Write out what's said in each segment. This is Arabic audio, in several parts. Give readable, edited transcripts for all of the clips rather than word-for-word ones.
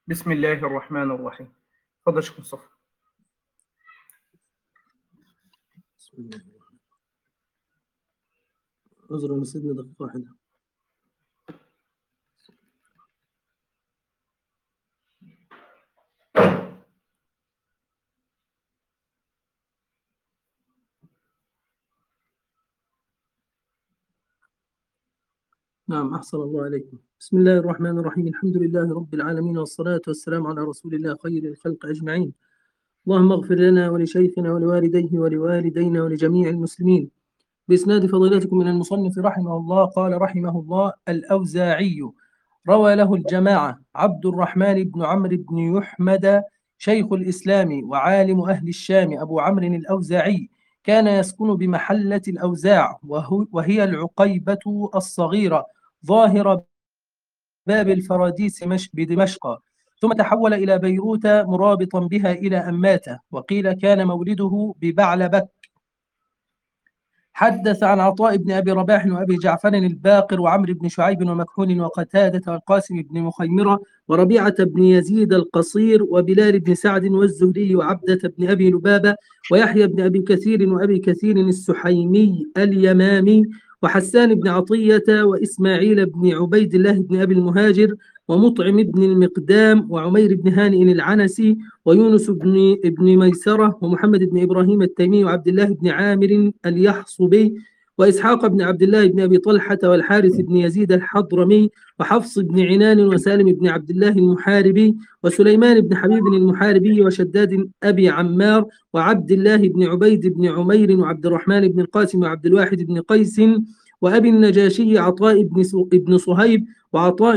بسم الله الرحمن الرحيم. تفضل شيخ مصطفى. بسم الله الرحمن الرحيم. عذرا يا سيدنا دقيقة واحدة. نعم، أحسن الله عليكم. بسم الله الرحمن الرحيم. الحمد لله رب العالمين، والصلاة والسلام على رسول الله خير الخلق أجمعين. اللهم اغفر لنا ولشيخنا ولوالديه ولوالدينا ولجميع المسلمين. بإسناد فضيلتكم من المصنف رحمه الله قال رحمه الله: الأوزاعي روى له الجماعة عبد الرحمن بن عمرو بن يحمد شيخ الإسلام وعالم أهل الشام أبو عمرو الأوزاعي، كان يسكن بمحلة الأوزاع وهي العقيبة الصغيرة ظاهر باب الفراديس بدمشق، ثم تحول إلى بيروت مرابطا بها إلى أن مات، وقيل كان مولده ببعلبك. حدث عن عطاء بن أبي رباح وأبي جعفر الباقر وعمرو بن شعيب ومكحول وقتادة والقاسم بن مخيمرة وربيعة بن يزيد القصير وبلال بن سعد والزهري وعبدة بن أبي لبابة ويحيى بن أبي كثير وأبي كثير السحيمي اليمامي وحسان بن عطية وإسماعيل بن عبيد الله بن أبي المهاجر ومطعم بن المقدام وعمير بن هانئ العنسي ويونس بن ميسرة ومحمد بن إبراهيم التيمي وعبد الله بن عامر اليحصبي وإسحاق بن عبد الله بن أبي طلحة والحارث بن يزيد الحضرمي وحفص بن عنان وسالم بن عبد الله المحاربي وسليمان بن حبيب المحاربي وشداد أبي عمار وعبد الله بن عبيد بن عمير وعبد الرحمن بن القاسم وعبد الواحد بن قيس وأبي النجاشي عطاء بن صهيب وعطاء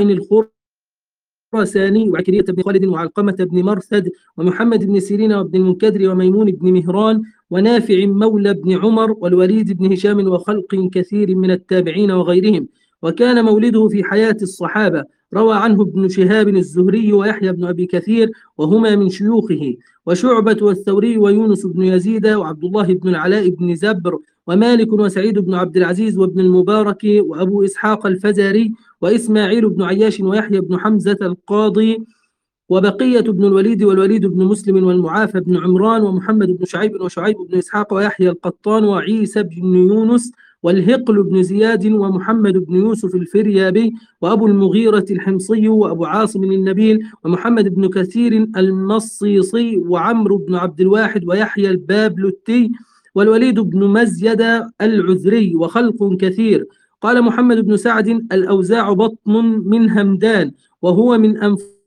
الخراساني وعكرية بن خالد وعلقمة بن مرثد ومحمد بن سيرين وابن المنكدر وميمون بن مهران ونافع مولى بن عمر والوليد بن هشام وخلق كثير من التابعين وغيرهم، وكان مولده في حياة الصحابة. روى عنه ابن شهاب الزهري ويحيى بن أبي كثير وهما من شيوخه، وشعبة والثوري ويونس بن يزيد وعبد الله بن العلاء بن زبر ومالك وسعيد بن عبد العزيز وابن المبارك وأبو إسحاق الفزاري وإسماعيل بن عياش ويحيى بن حمزة القاضي وبقية بن الوليد والوليد بن مسلم والمعافى بن عمران ومحمد بن شعيب وشعيب بن إسحاق ويحيى القطان وعيسى بن يونس والهقل بن زياد ومحمد بن يوسف الفريابي وأبو المغيرة الحمصي وأبو عاصم النبيل ومحمد بن كثير المصيصي وعمرو بن عبد الواحد ويحيى البابلتي والوليد بن مزيد العذري وخلق كثير. قال محمد بن سعد: الأوزاع بطن من همدان وهو من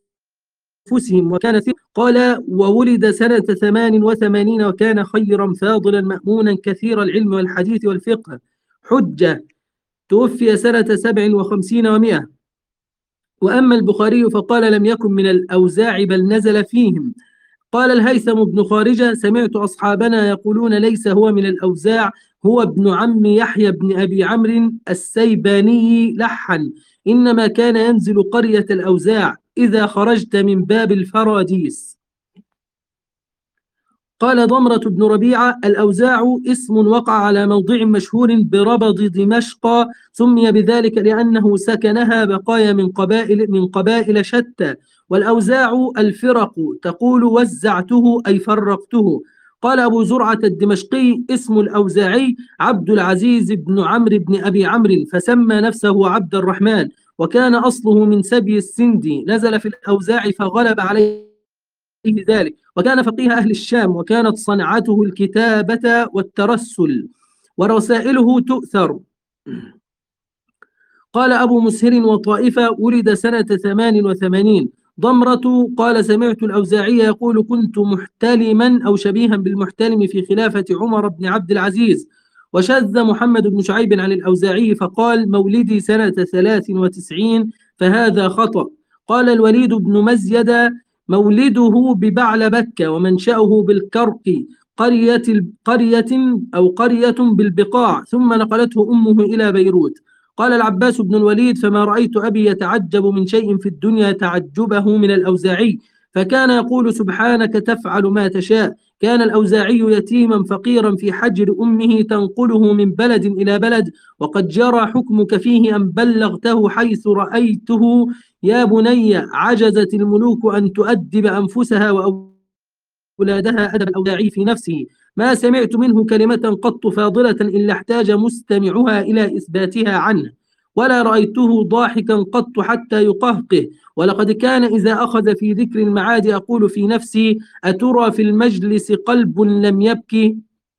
أنفسهم وكان ثقة. قال: وولد سنة 88 وكان خيرا فاضلا مأمونا كثير العلم والحديث والفقه حجة، توفي سنة 57 و100. وأما البخاري فقال: لم يكن من الأوزاع بل نزل فيهم. قال الهيثم بن خارجة: سمعت أصحابنا يقولون ليس هو من الأوزاع، هو ابن عم يحيى بن أبي عمرو السيباني لحن، إنما كان ينزل قرية الأوزاع إذا خرجت من باب الفراديس. قال ضمرة بن ربيعة: الأوزاع اسم وقع على موضع مشهور بربض دمشق، سمي بذلك لأنه سكنها بقايا من قبائل شتى، والأوزاع الفرق، تقول وزعته أي فرقته. قال أبو زرعة الدمشقي: اسم الأوزاعي عبد العزيز بن عمرو بن أبي عمرو، فسمى نفسه عبد الرحمن، وكان أصله من سبي السندي، نزل في الأوزاع فغلب عليه ذلك، وكان فقيه أهل الشام، وكانت صنعته الكتابة والترسل ورسائله تؤثر. قال أبو مسهر وطائفة: ولد سنة 88. ضمرة قال: سمعت الأوزاعي يقول: كنت محتلما أو شبيها بالمحتلم في خلافة عمر بن عبد العزيز. وشذ محمد بن شعيب عن الأوزاعي فقال: مولدي سنة 93، فهذا خطأ. قال الوليد بن مزيد: مولده ببعلبك ومنشأه بالكرق، قرية بالبقاع، ثم نقلته أمه إلى بيروت. قال العباس بن الوليد: فما رأيت أبي يتعجب من شيء في الدنيا تعجبه من الأوزاعي، فكان يقول: سبحانك تفعل ما تشاء، كان الأوزاعي يتيما فقيرا في حجر أمه تنقله من بلد إلى بلد، وقد جرى حكمك فيه أن بلغته حيث رأيته. يا بني، عجزت الملوك أن تؤدب أنفسها وأولادها أدب الأوزاعي في نفسه. ما سمعت منه كلمة قط فاضلة إلا احتاج مستمعها إلى إثباتها عنه، ولا رأيته ضاحكا قط حتى يقهقه. ولقد كان إذا أخذ في ذكر المعاد أقول في نفسي: أترى في المجلس قلب لم يبكي؟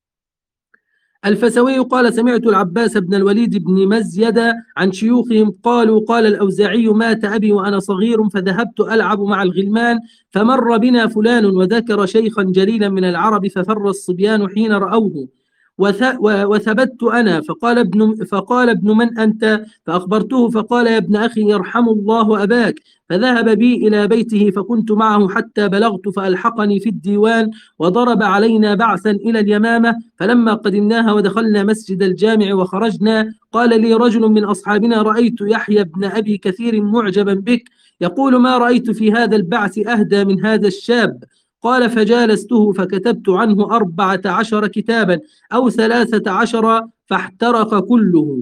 الفسوي قال: سمعت العباس بن الوليد بن مزيد عن شيوخهم قالوا: قال الأوزاعي: مات أبي وأنا صغير فذهبت ألعب مع الغلمان، فمر بنا فلان وذكر شيخا جليلا من العرب ففر الصبيان حين رأوه، وثبت أنا. فقال ابن من أنت؟ فأخبرته فقال: يا ابن أخي يرحم الله أباك. فذهب بي إلى بيته فكنت معه حتى بلغت فألحقني في الديوان، وضرب علينا بعثا إلى اليمامة. فلما قدمناها ودخلنا مسجد الجامع وخرجنا قال لي رجل من أصحابنا: رأيت يحيى بن أبي كثير معجبا بك، يقول: ما رأيت في هذا البعث أهدى من هذا الشاب. قال: فجالسته فكتبت عنه 14 كتابا أو 13 فاحترق كله.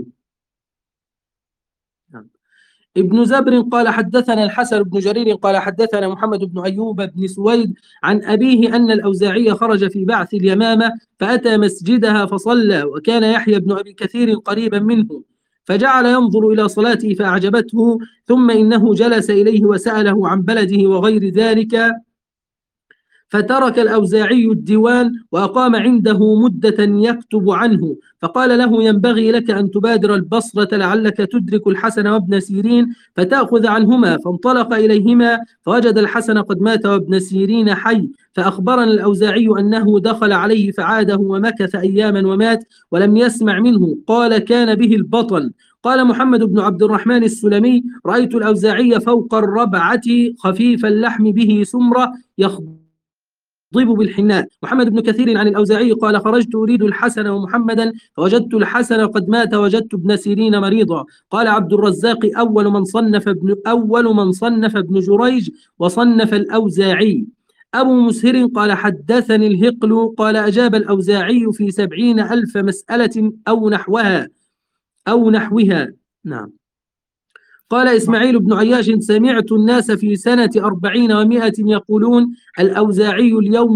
ابن زبر قال: حدثنا الحسن بن جرير قال: حدثنا محمد بن أيوب بن سويد عن أبيه أن الأوزاعي خرج في بعث اليمامة فأتى مسجدها فصلى، وكان يحيى بن أبي كثير قريبا منه، فجعل ينظر إلى صلاته فأعجبته، ثم إنه جلس إليه وسأله عن بلده وغير ذلك، فترك الأوزاعي الديوان وأقام عنده مدة يكتب عنه، فقال له: ينبغي لك أن تبادر البصرة لعلك تدرك الحسن وابن سيرين فتأخذ عنهما. فانطلق إليهما فوجد الحسن قد مات وابن سيرين حي، فأخبرنا الأوزاعي أنه دخل عليه فعاده ومكث أياما ومات ولم يسمع منه. قال: كان به البطن. قال محمد بن عبد الرحمن السلمي: رأيت الأوزاعي فوق الربعة خفيف اللحم به سمرة ضيب بالحناء. محمد بن كثير عن الأوزاعي قال: خرجت أريد الحسن ومحمدا فوجدت الحسن قد مات وجدت ابن سيرين مريضا. قال عبد الرزاق: أول من صنف ابن جريج وصنف الأوزاعي. أبو مسهر قال: حدثني الهقل قال: أجاب الأوزاعي في 70,000 مسألة أو نحوها. نعم. قال إسماعيل بن عياش: سمعت الناس في سنة 40 و100 يقولون: الأوزاعي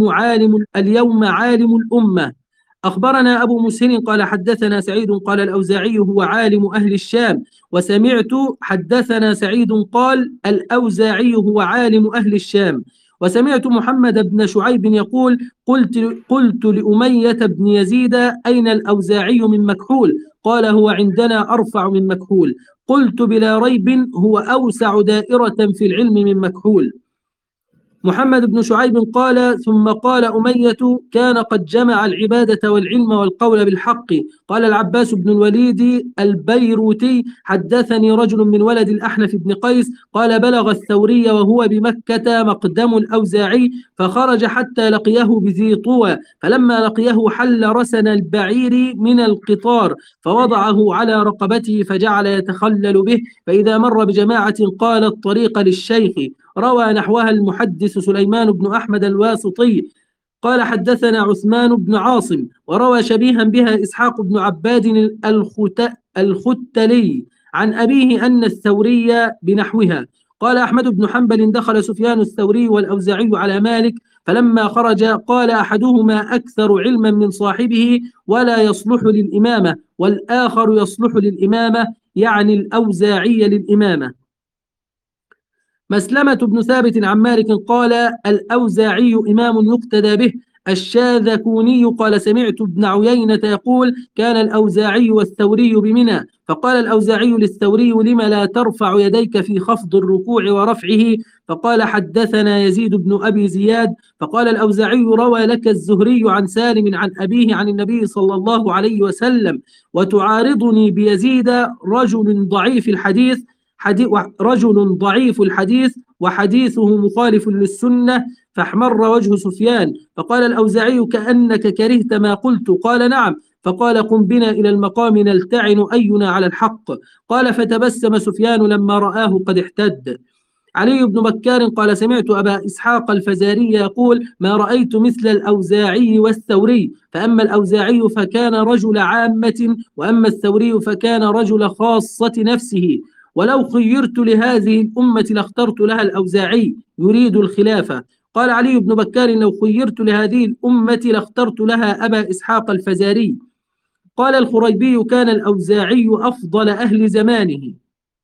اليوم عالم الأمة. أخبرنا أبو مسهر قال: حدثنا سعيد قال: الأوزاعي هو عالم أهل الشام. وسمعت حدثنا سعيد قال: الأوزاعي هو عالم أهل الشام. وسمعت محمد بن شعيب يقول: قلت لأمية بن يزيد: أين الأوزاعي من مكحول؟ قال: هو عندنا أرفع من مكحول. قلت: بلا ريب هو أوسع دائرة في العلم من مكحول. محمد بن شعيب قال: ثم قال أمية: كان قد جمع العبادة والعلم والقول بالحق. قال العباس بن الوليد البيروتي: حدثني رجل من ولد الأحنف بن قيس قال: بلغ الثوري وهو بمكة مقدم الأوزاعي، فخرج حتى لقيه بذي طوى، فلما لقيه حل رسن البعير من القطار فوضعه على رقبته فجعل يتخلل به، فإذا مر بجماعة قال: الطريق للشيخ. روى نحوها المحدث سليمان بن أحمد الواسطي قال: حدثنا عثمان بن عاصم. وروى شبيها بها إسحاق بن عباد الختلي عن أبيه أن الثوري بنحوها. قال أحمد بن حنبل: دخل سفيان الثوري والأوزاعي على مالك، فلما خرج قال أحدهما: أكثر علما من صاحبه ولا يصلح للإمامة، والآخر يصلح للإمامة، يعني الأوزاعي للإمامة. مسلمة بن ثابت عن مالك قال: الأوزاعي إمام يقتدى به. الشاذكوني قال: سمعت ابن عيينة يقول: كان الأوزاعي والثوري بمنى، فقال الأوزاعي للثوري: لم لا ترفع يديك في خفض الركوع ورفعه؟ فقال: حدثنا يزيد بن أبي زياد. فقال الأوزاعي: روى لك الزهري عن سالم عن أبيه عن النبي صلى الله عليه وسلم، وتعارضني بيزيد رجل ضعيف الحديث وحديثه مخالف للسنة. فاحمر وجه سفيان، فقال الأوزاعي: كأنك كرهت ما قلت. قال: نعم. فقال: قم بنا إلى المقام نلتعن أينا على الحق. قال: فتبسم سفيان لما رآه قد احتد. علي بن بكار قال سمعت أبا إسحاق الفزاري يقول ما رأيت مثل الأوزاعي والثوري، فأما الأوزاعي فكان رجل عامة، وأما الثوري فكان رجل خاصة نفسه، ولو خيرت لهذه الأمة لاخترت لها الأوزاعي يريد الخلافة. قال علي بن بكار لو خيرت لهذه الأمة لاخترت لها أبا إسحاق الفزاري. قال الخريبي كان الأوزاعي أفضل أهل زمانه.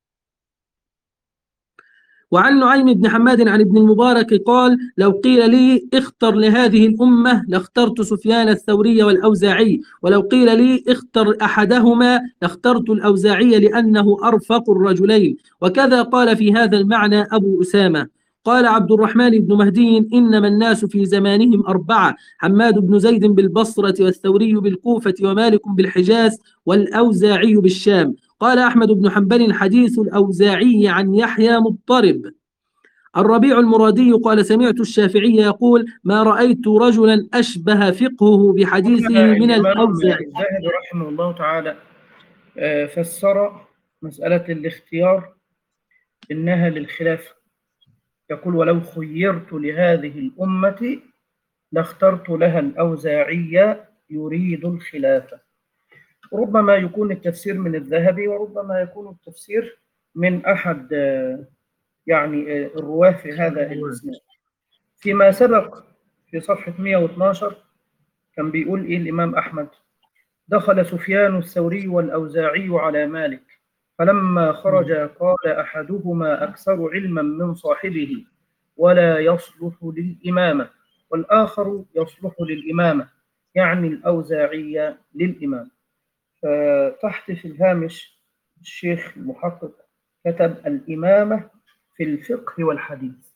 وعن نعيم بن حماد عن ابن المبارك قال لو قيل لي اختر لهذه الأمة لاخترت سفيان الثوري والأوزاعي، ولو قيل لي اختر أحدهما لاخترت الأوزاعي لأنه أرفق الرجلين. وكذا قال في هذا المعنى أبو أسامة. قال عبد الرحمن بن مهدي إنما الناس في زمانهم أربعة: حماد بن زيد بالبصرة، والثوري بالكوفة، ومالك بالحجاز، والأوزاعي بالشام. قال أحمد بن حنبل حديث الأوزاعي عن يحيى مضطرب. الربيع المرادي قال سمعت الشافعي يقول ما رأيت رجلا أشبه فقهه بحديثه من الإمام الأوزاعي. الذهبي رحمه الله تعالى فسر مسألة الاختيار إنها للخلافة، يقول ولو خيرت لهذه الأمة لاخترت لها الأوزاعي يريد الخلافة. ربما يكون التفسير من الذهبي، وربما يكون التفسير من أحد يعني الرواة في هذا الإسناد. فيما سبق في صفحة 112 كان بيقول إيه الإمام أحمد: دخل سفيان الثوري والأوزاعي على مالك، فلما خرج قال أحدهما أكثر علما من صاحبه ولا يصلح للإمامة، والآخر يصلح للإمامة، يعني الأوزاعي للإمام. فتحت في الهامش الشيخ المحقق كتب الإمامة في الفقه والحديث،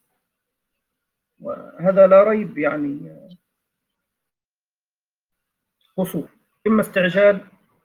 وهذا لا ريب يعني قصور، إما استعجال،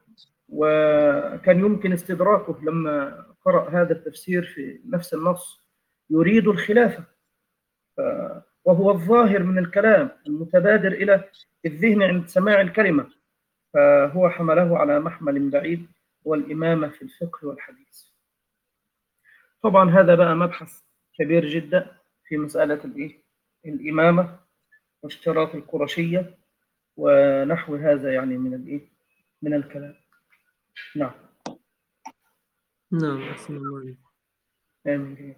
وكان يمكن استدراكه لما قرأ هذا التفسير في نفس النص يريد الخلافة، وهو الظاهر من الكلام المتبادر إلى الذهن عند سماع الكلمة، فهو حمله على محمل بعيد والإمامة في الفقه والحديث. طبعا هذا بقى مبحث كبير جدا في مسألة الإمامة واشتراط القرشية ونحو هذا يعني من الكلام. نعم. نعم أحسن الله عليك. آمين.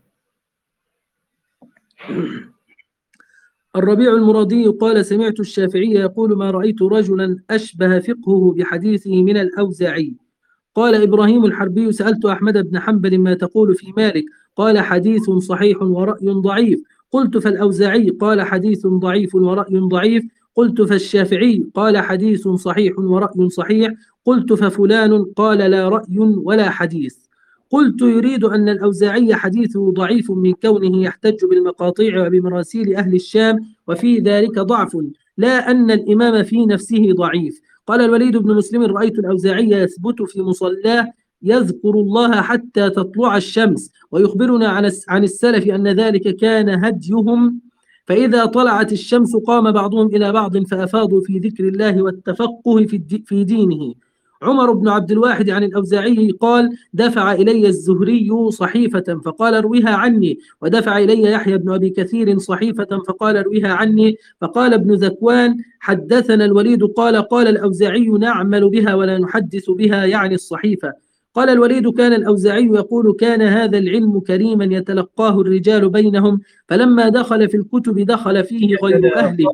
الربيع المرادي قال سمعت الشافعي يقول ما رأيت رجلا أشبه فقهه بحديثه من الأوزاعي. قال إبراهيم الحربي سألت أحمد بن حنبل ما تقول في مالك؟ قال حديث صحيح ورأي ضعيف. قلت فالأوزاعي؟ قال حديث ضعيف ورأي ضعيف. قلت فالشافعي؟ قال حديث صحيح ورأي صحيح. قلت ففلان؟ قال لا رأي ولا حديث. قلت يريد أن الأوزاعي حديثه ضعيف من كونه يحتج بالمقاطيع وبمراسيل أهل الشام، وفي ذلك ضعف، لا أن الإمام في نفسه ضعيف. قال الوليد بن مسلم رأيت الأوزاعي يثبت في مصلاه يذكر الله حتى تطلع الشمس، ويخبرنا عن السلف أن ذلك كان هديهم، فإذا طلعت الشمس قام بعضهم إلى بعض فأفاضوا في ذكر الله والتفقه في دينه. عمر بن عبد الواحد عن الأوزاعي قال دفع إلي الزهري صحيفة فقال ارويها عني، ودفع إلي يحيى بن أبي كثير صحيفة فقال ارويها عني. فقال ابن ذكوان حدثنا الوليد قال الأوزاعي نعمل بها ولا نحدث بها، يعني الصحيفة. قال الوليد كان الأوزاعي يقول كان هذا العلم كريما يتلقاه الرجال بينهم، فلما دخل في الكتب دخل فيه غير أهله.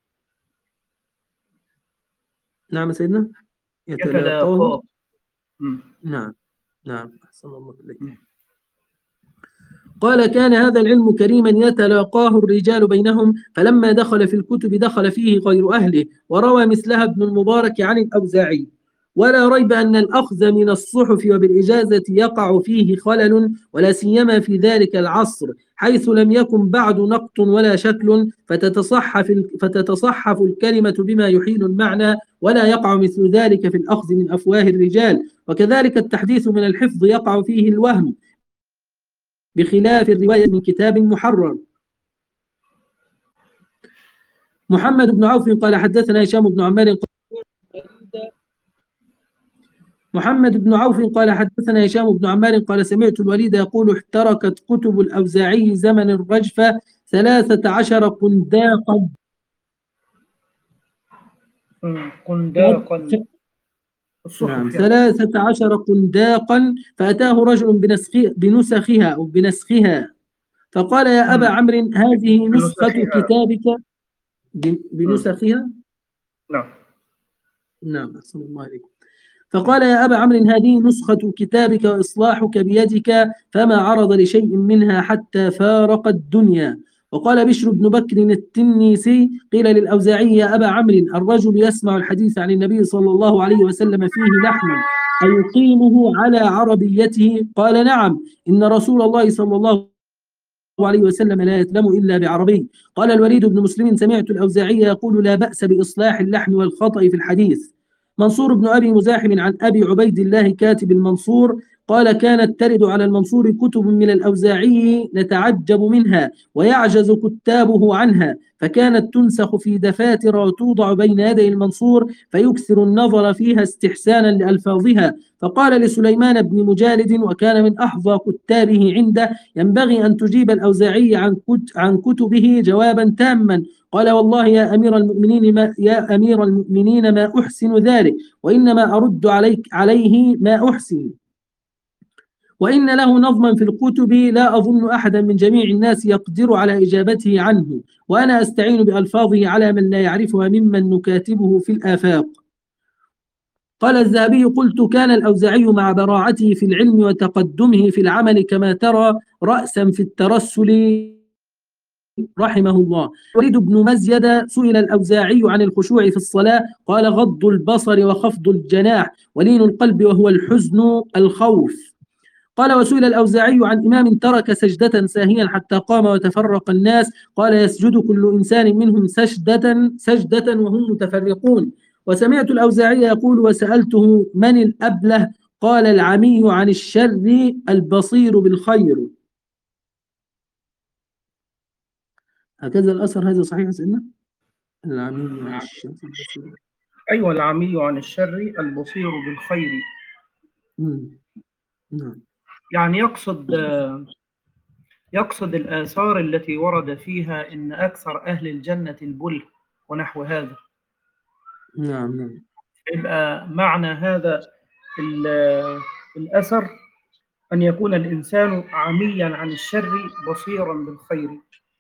نعم سيدنا يتلاقاه. نعم أحسن الله إليك. قال كان هذا العلم كريما يتلاقاه الرجال بينهم، فلما دخل في الكتب دخل فيه غير أهله. وروى مثلها ابن المبارك عن الأوزاعي. ولا ريب أن الأخذ من الصحف وبالإجازة يقع فيه خلل، ولا سيما في ذلك العصر حيث لم يكن بعد نقط ولا شكل، فتتصحف الكلمة بما يحيل المعنى، ولا يقع مثل ذلك في الأخذ من أفواه الرجال. وكذلك التحديث من الحفظ يقع فيه الوهم، بخلاف الرواية من كتاب محرر. محمد بن عوف قال حدثنا هشام بن عمار محمد بن عوف قال حدثنا هشام بن عمار قال سمعت الوليد يقول احترقت كتب الأوزاعي زمن الرجفة 13 قنداقا. قنداقا نعم الصحف يعني. 13 قنداقا، فأتاه رجل بنسخها أو بنسخها فقال يا أبا عمرو هذه نسخة بنسخها. كتابك. بنسخها. نعم. نعم أحسن الله عليكم. فقال يا أبا عمرو هذه نسخة كتابك وإصلاحك بيدك، فما عرض لشيء منها حتى فارق الدنيا. وقال بشر بن بكر التنيسي قيل للأوزاعي يا أبا عمرو الرجل يسمع الحديث عن النبي صلى الله عليه وسلم فيه لحن أيقيمه على عربيته؟ قال نعم إن رسول الله صلى الله عليه وسلم لا يتلم إلا بعربي. قال الوليد بن مسلم سمعت الأوزاعي يقول لا بأس بإصلاح اللحن والخطأ في الحديث. منصور بن أبي مزاحم عن أبي عبيد الله كاتب المنصور قال كانت ترد على المنصور كتب من الأوزاعي نتعجب منها ويعجز كتابه عنها، فكانت تنسخ في دفاتر وتوضع بين يدي المنصور فيكثر النظر فيها استحسانا لألفاظها. فقال لسليمان بن مجالد وكان من أحظى كتابه عنده ينبغي أن تجيب الأوزاعي عن كتبه جوابا تاما. قال والله يا أمير المؤمنين ما أحسن ذلك، وإنما أرد عليه ما أحسن، وإن له نظما في الكتب لا أظن أحدا من جميع الناس يقدر على إجابته عنه، وأنا أستعين بألفاظه على من لا يعرفها ممن نكاتبه في الآفاق. قال الذهبي قلت كان الأوزاعي مع براعته في العلم وتقدمه في العمل كما ترى رأسا في الترسل رحمه الله. وليد بن مزيد سئل الأوزاعي عن الخشوع في الصلاة قال غض البصر وخفض الجناح ولين القلب وهو الحزن الخوف. قال وسئل الأوزاعي عن إمام ترك سجدة ساهيا حتى قام وتفرق الناس قال يسجد كل إنسان منهم سجدة وهم متفرقون. وسمعت الأوزاعي يقول وسألته من الأبله قال العمي عن الشر البصير بالخير. هكذا الأثر هذا صحيح سيدنا؟ العمي عن الشر البصير. أيوة العمي عن الشر البصير بالخير. نعم. يعني يقصد الآثار التي ورد فيها إن أكثر أهل الجنة البله ونحو هذا. نعم. يبقى معنى هذا الأثر أن يكون الإنسان عميا عن الشر بصيرا بالخير.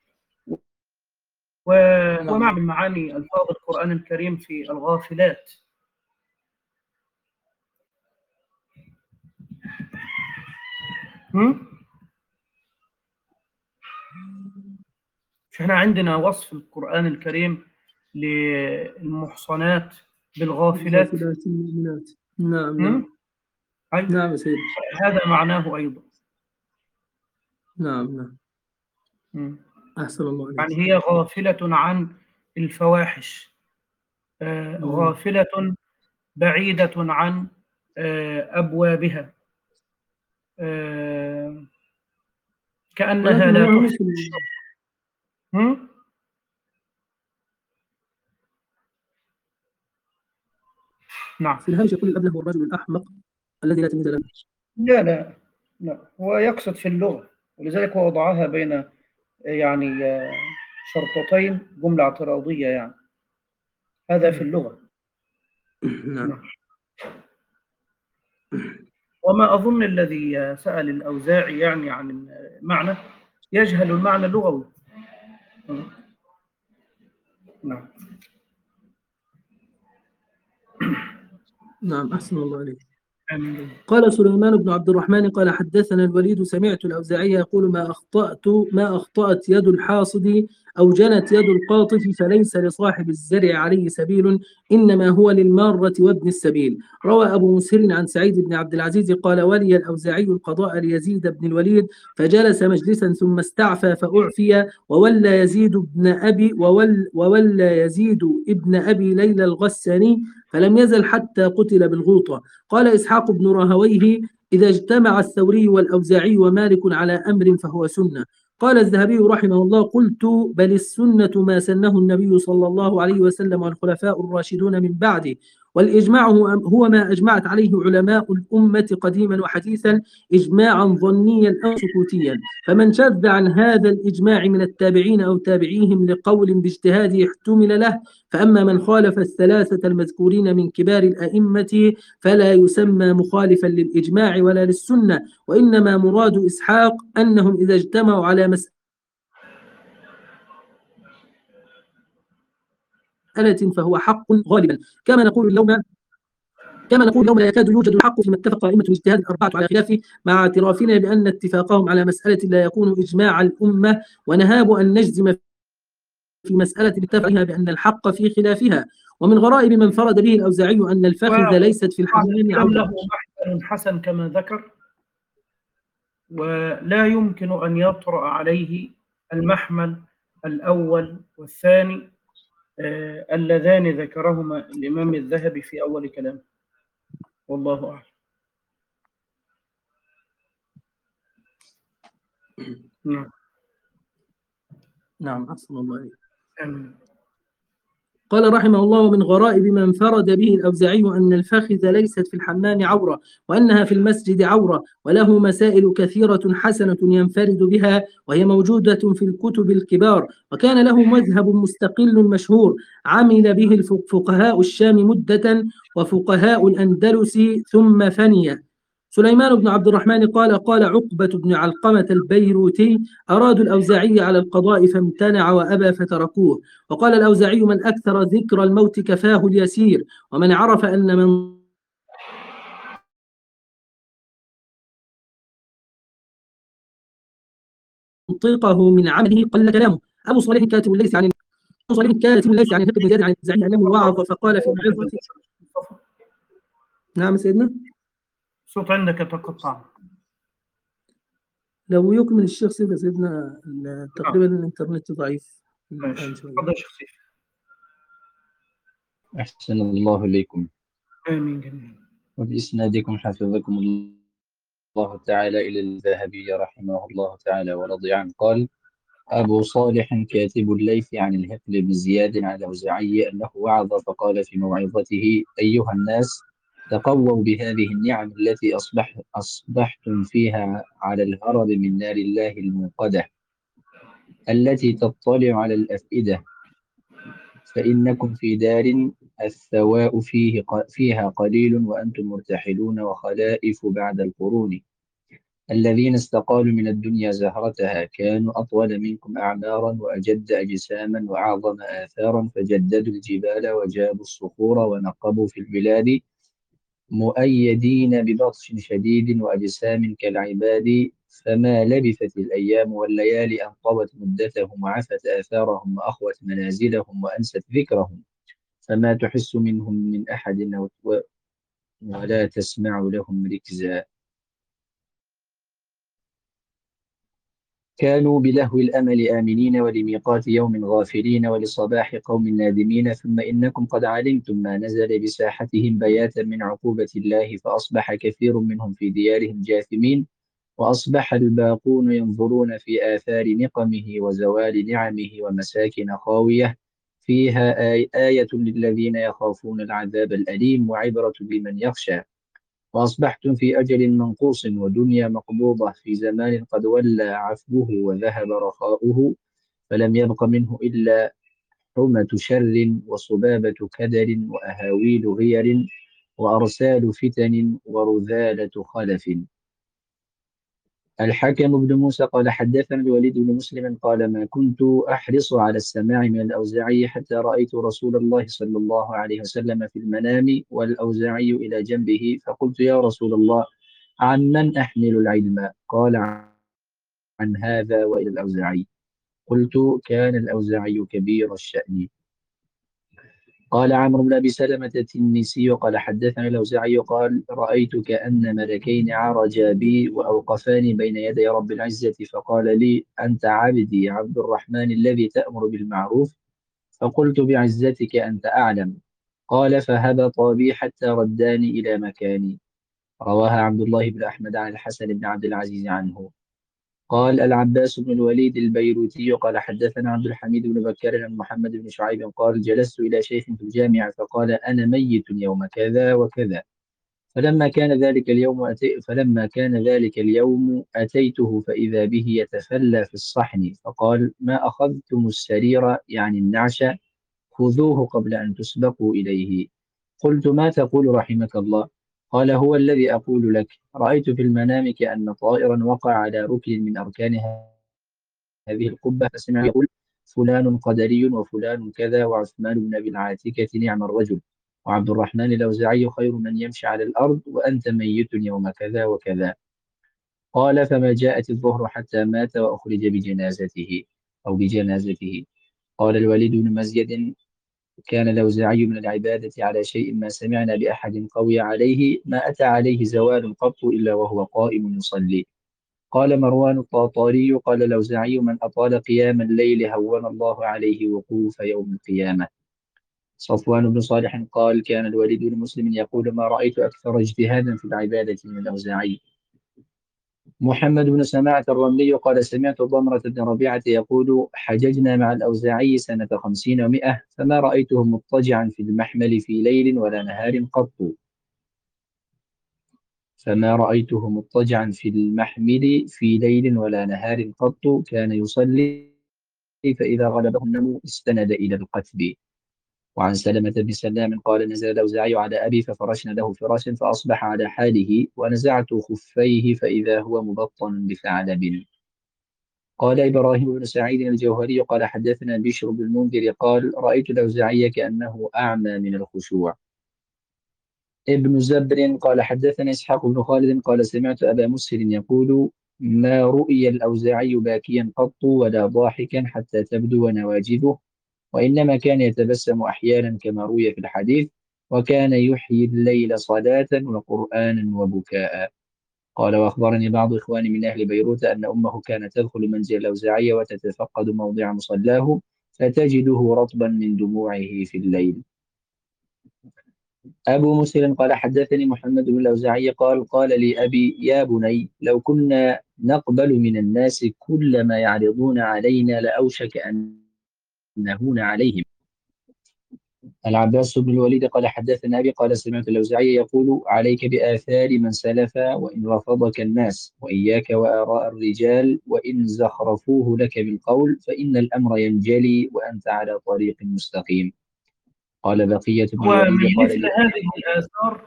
ومع من معاني ألفاظ القرآن الكريم في الغافلات. فإحنا عندنا وصف القرآن الكريم للمحصنات بالغافلات. نعم. أيوة. نعم سيدي. هذا معناه أيضا. نعم. أحسن الله عليك. يعني هي غافلة عن الفواحش، غافلة بعيدة عن أبوابها، كأنها لا تحسن الشر. نعم. في الهامش يقول الأبله هو الرجل الأحمق الذي لا تمييز له. لا هو يقصد في اللغة، ولذلك هو وضعها بين يعني شرطتين جملة اعتراضية يعني. هذا في اللغة. نعم. وما أظن الذي سأل الأوزاعي يعني عن المعنى يجهل المعنى اللغوي. نعم. نعم أحسن الله عليك. قال سليمان بن عبد الرحمن قال حدثنا الوليد سمعت الأوزاعي يقول ما أخطأت يد الحاصد أو جنت يد القاطف فليس لصاحب الزرع عليه سبيل إنما هو للمارة وابن السبيل. روى أبو مسهر عن سعيد بن عبد العزيز قال ولي الأوزاعي القضاء ليزيد بن الوليد فجلس مجلسا ثم استعفى فأعفي وولى يزيد ابن أبي ليلى الغساني فلم يزل حتى قتل بالغوطة. قال إسحاق بن راهويه إذا اجتمع الثوري والأوزاعي ومالك على أمر فهو سنة. قال الذهبي رحمه الله قلت بل السنة ما سنه النبي صلى الله عليه وسلم والخلفاء الراشدون من بعده والإجماع هو ما أجمعت عليه علماء الأمة قديما وحديثا إجماعا ظنيا أو سكوتيا، فمن شذ عن هذا الإجماع من التابعين أو تابعيهم لقول باجتهاده احتمل له. فأما من خالف الثلاثة المذكورين من كبار الأئمة فلا يسمى مخالفا للإجماع ولا للسنة، وإنما مراد إسحاق أنهم إذا اجتمعوا على مسألة فهو حق غالبا، كما نقول اليوم لا يكاد يوجد الحق فيما اتفق أئمة الاجتهاد الأربعة على خلافه، مع اعترافنا بأن اتفاقهم على مسألة لا يكون إجماع الأمة، ونهاب أن نجزم في مسألة اتفق فيها بأن الحق في خلافها. ومن غرائب من فرد به الأوزاعي أن الفخذ ليست في الحمام عورة. له محمل حسن كما ذكر، ولا يمكن أن يطرأ عليه المحمل الأول والثاني اللذان ذكرهما الإمام الذهبي في أول كلامه، والله أعلم. نعم أحسن الله إليك. آمين. قال رحمه الله: ومن غرائب من فرد به الأوزاعي أن الفخذ ليست في الحمام عورة، وأنها في المسجد عورة، وله مسائل كثيرة حسنة ينفرد بها، وهي موجودة في الكتب الكبار. وكان له مذهب مستقل مشهور عمل به فقهاء الشام مدة وفقهاء الأندلس ثم فني. سليمان بن عبد الرحمن قال عقبة بن علقمة البيروتي: أرادوا الأوزاعي على القضاء فامتنع وأبى فتركوه. وقال الأوزاعي: من أكثر ذكر الموت كفاه اليسير، ومن عرف أن منطقه من عمله قل كلامه. أبو صالح كاتب ليس عن الهب بن زياد عن الأوزاعي أنه وعظ فقال في موعظته. نعم سيدنا، صوت عندك تقطع. لو يكمل الشيخ سيدنا تقريبا الإنترنت ضعيف. تفضل شيخ سيف. أحسن الله إليكم. آمين جميعا. وبإسنادكم حفظكم الله تعالى إلى الذهبي رحمه الله تعالى ورضي عنه قال: أبو صالح كاتب الليث عن الهقل بن زياد عن الأوزاعي أنه وعظ فقال في موعظته: أيها الناس، تقووا بهذه النعم التي أصبحتم فيها على الهرب من نار الله الموقدة التي تطلع على الأفئدة، فإنكم في دار الثواء فيها قليل وأنتم مرتحلون وخلائف بعد القرون. الذين استقالوا من الدنيا زهرتها كانوا أطول منكم أعمارا وأجد أجساما وأعظم آثارا، فجددوا الجبال وجابوا الصخور ونقبوا في البلاد مؤيدين ببطش شديد وأجسام كالعباد، فما لبثت الأيام والليالي أن طوت مدتهم وعفت آثارهم وأخوت منازلهم وأنست ذكرهم، فما تحس منهم من أحد ولا تسمع لهم ركزا. كانوا بلهو الأمل آمنين ولميقات يوم غافلين ولصباح قوم نادمين، ثم إنكم قد علمتم ما نزل بساحتهم بياتا من عقوبة الله، فأصبح كثير منهم في ديارهم جاثمين، وأصبح الباقون ينظرون في آثار نقمه وزوال نعمه ومساكن خاوية فيها آية للذين يخافون العذاب الأليم وعبرة لمن يخشى. وأصبحتم في أجل منقوص ودنيا مقبوضة في زمان قد ولى عفوه وذهب رخاؤه، فلم يبق منه إلا حمة شر وصبابة كدر وأهاويل غير وأرسال فتن ورذالة خلف. الحكم بن موسى قال: حدثنا الوليد بن مسلم قال: ما كنت أحرص على السماع من الأوزاعي حتى رأيت رسول الله صلى الله عليه وسلم في المنام والأوزاعي إلى جنبه، فقلت: يا رسول الله، عن من أحمل العلم؟ قال: عن هذا وإلى الأوزاعي. قلت: كان الأوزاعي كبير الشأن. قال عمرو بن أبي سلمة التنيسي قال: حدثنا الأوزاعي قال: رأيت كأن ملكين عرجا بي وأوقفاني بين يدي رب العزة، فقال لي: أنت عبدي عبد الرحمن الذي تأمر بالمعروف؟ فقلت: بعزتك أنت أعلم. قال: فهبطا بي حتى رداني إلى مكاني. رواها عبد الله بن أحمد عن الحسن بن عبد العزيز عنه. قال العباس بن الوليد البيروتي قال حدثنا عبد الحميد بن بكر عن محمد بن شعيب قال جلست إلى شيخ في الجامع فقال أنا ميت يوم كذا وكذا. فلما كان ذلك اليوم أتيته فإذا به يتفلى في الصحن فقال ما أخذتم السرير يعني النعش خذوه قبل أن تسبقوا إليه. قلت ما تقول رحمك الله؟ قال هو الذي أقول لك رأيت في المنام كأن طائرا وقع على ركن من أركان هذه القبة فسمع يقول فلان قدري وفلان كذا وعثمان بن أبي العاتكة نعم الرجل وعبد الرحمن الأوزاعي خير من يمشي على الأرض وأنت ميت يوم كذا وكذا. قال فما جاءت الظهر حتى مات وأخرج بجنازته أو بجنازته. قال الوليد بن مزيد كان الأوزاعي من العبادة على شيء ما سمعنا بأحد قوي عليه ما أتى عليه زوال قط إلا وهو قائم يصلي. قال مروان الطاطاري قال الأوزاعي من أطال قيام الليل هون الله عليه وقوف يوم القيامة. صفوان بن صالح قال كان الوليد بن مسلم يقول ما رأيت أكثر اجتهادا في العبادة من الأوزاعي. محمد بن سماعة الرملي قال سمعت ضمرة بن ربيعة يقول حججنا مع الأوزاعي سنة 50 و100 فما رأيته مضطجعا في المحمل في ليل ولا نهار قط. فما رأيته مضطجعا في المحمل في ليل ولا نهار قط كان يصلي فإذا غلبه النوم استند إلى القتب. وعن سلمة بن سلام قال نزل الأوزاعي على أبي ففرشنا له فراشا فأصبح على حاله ونزعت خفيه فإذا هو مبطن بثعلب. قال إبراهيم بن سعيد الجوهري قال حدثنا بشر بن المنذر قال رأيت الأوزاعي كأنه أعمى من الخشوع. ابن زبر قال حدثنا إسحاق بن خالد قال سمعت أبا مسهر يقول ما رؤي الأوزاعي باكيا قط ولا ضاحكا حتى تبدو نواجذه وإنما كان يتبسم أحيانا كما روي في الحديث وكان يحيي الليل صلاة وقرآنا وبكاء. قال وأخبرني بعض إخواني من أهل بيروت أن أمه كانت تدخل منزل الأوزاعي وتتفقد موضع مصلاه فتجده رطبا من دموعه في الليل. أبو مسلم قال حدثني محمد بن الأوزاعي قال لي أبي يا بني لو كنا نقبل من الناس كل ما يعرضون علينا لأوشك أن نهون عليهم. العباس بن الوليد قال حدثنا أبي قال سمعت الأوزاعي يقول عليك بآثار من سلف وإن رفضك الناس وإياك وآراء الرجال وإن زخرفوه لك بالقول فإن الأمر ينجلي وأنت على طريق مستقيم. قال بقية بن الوليد ومن قال مثل لي هذه الآثار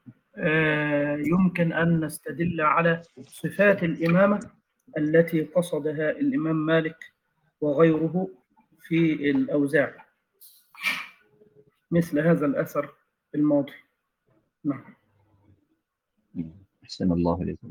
يمكن أن نستدل على صفات الإمامة التي قصدها الإمام مالك وغيره في الأوزاعي مثل هذا الأثر الماضي. نعم. أحسن الله عليكم.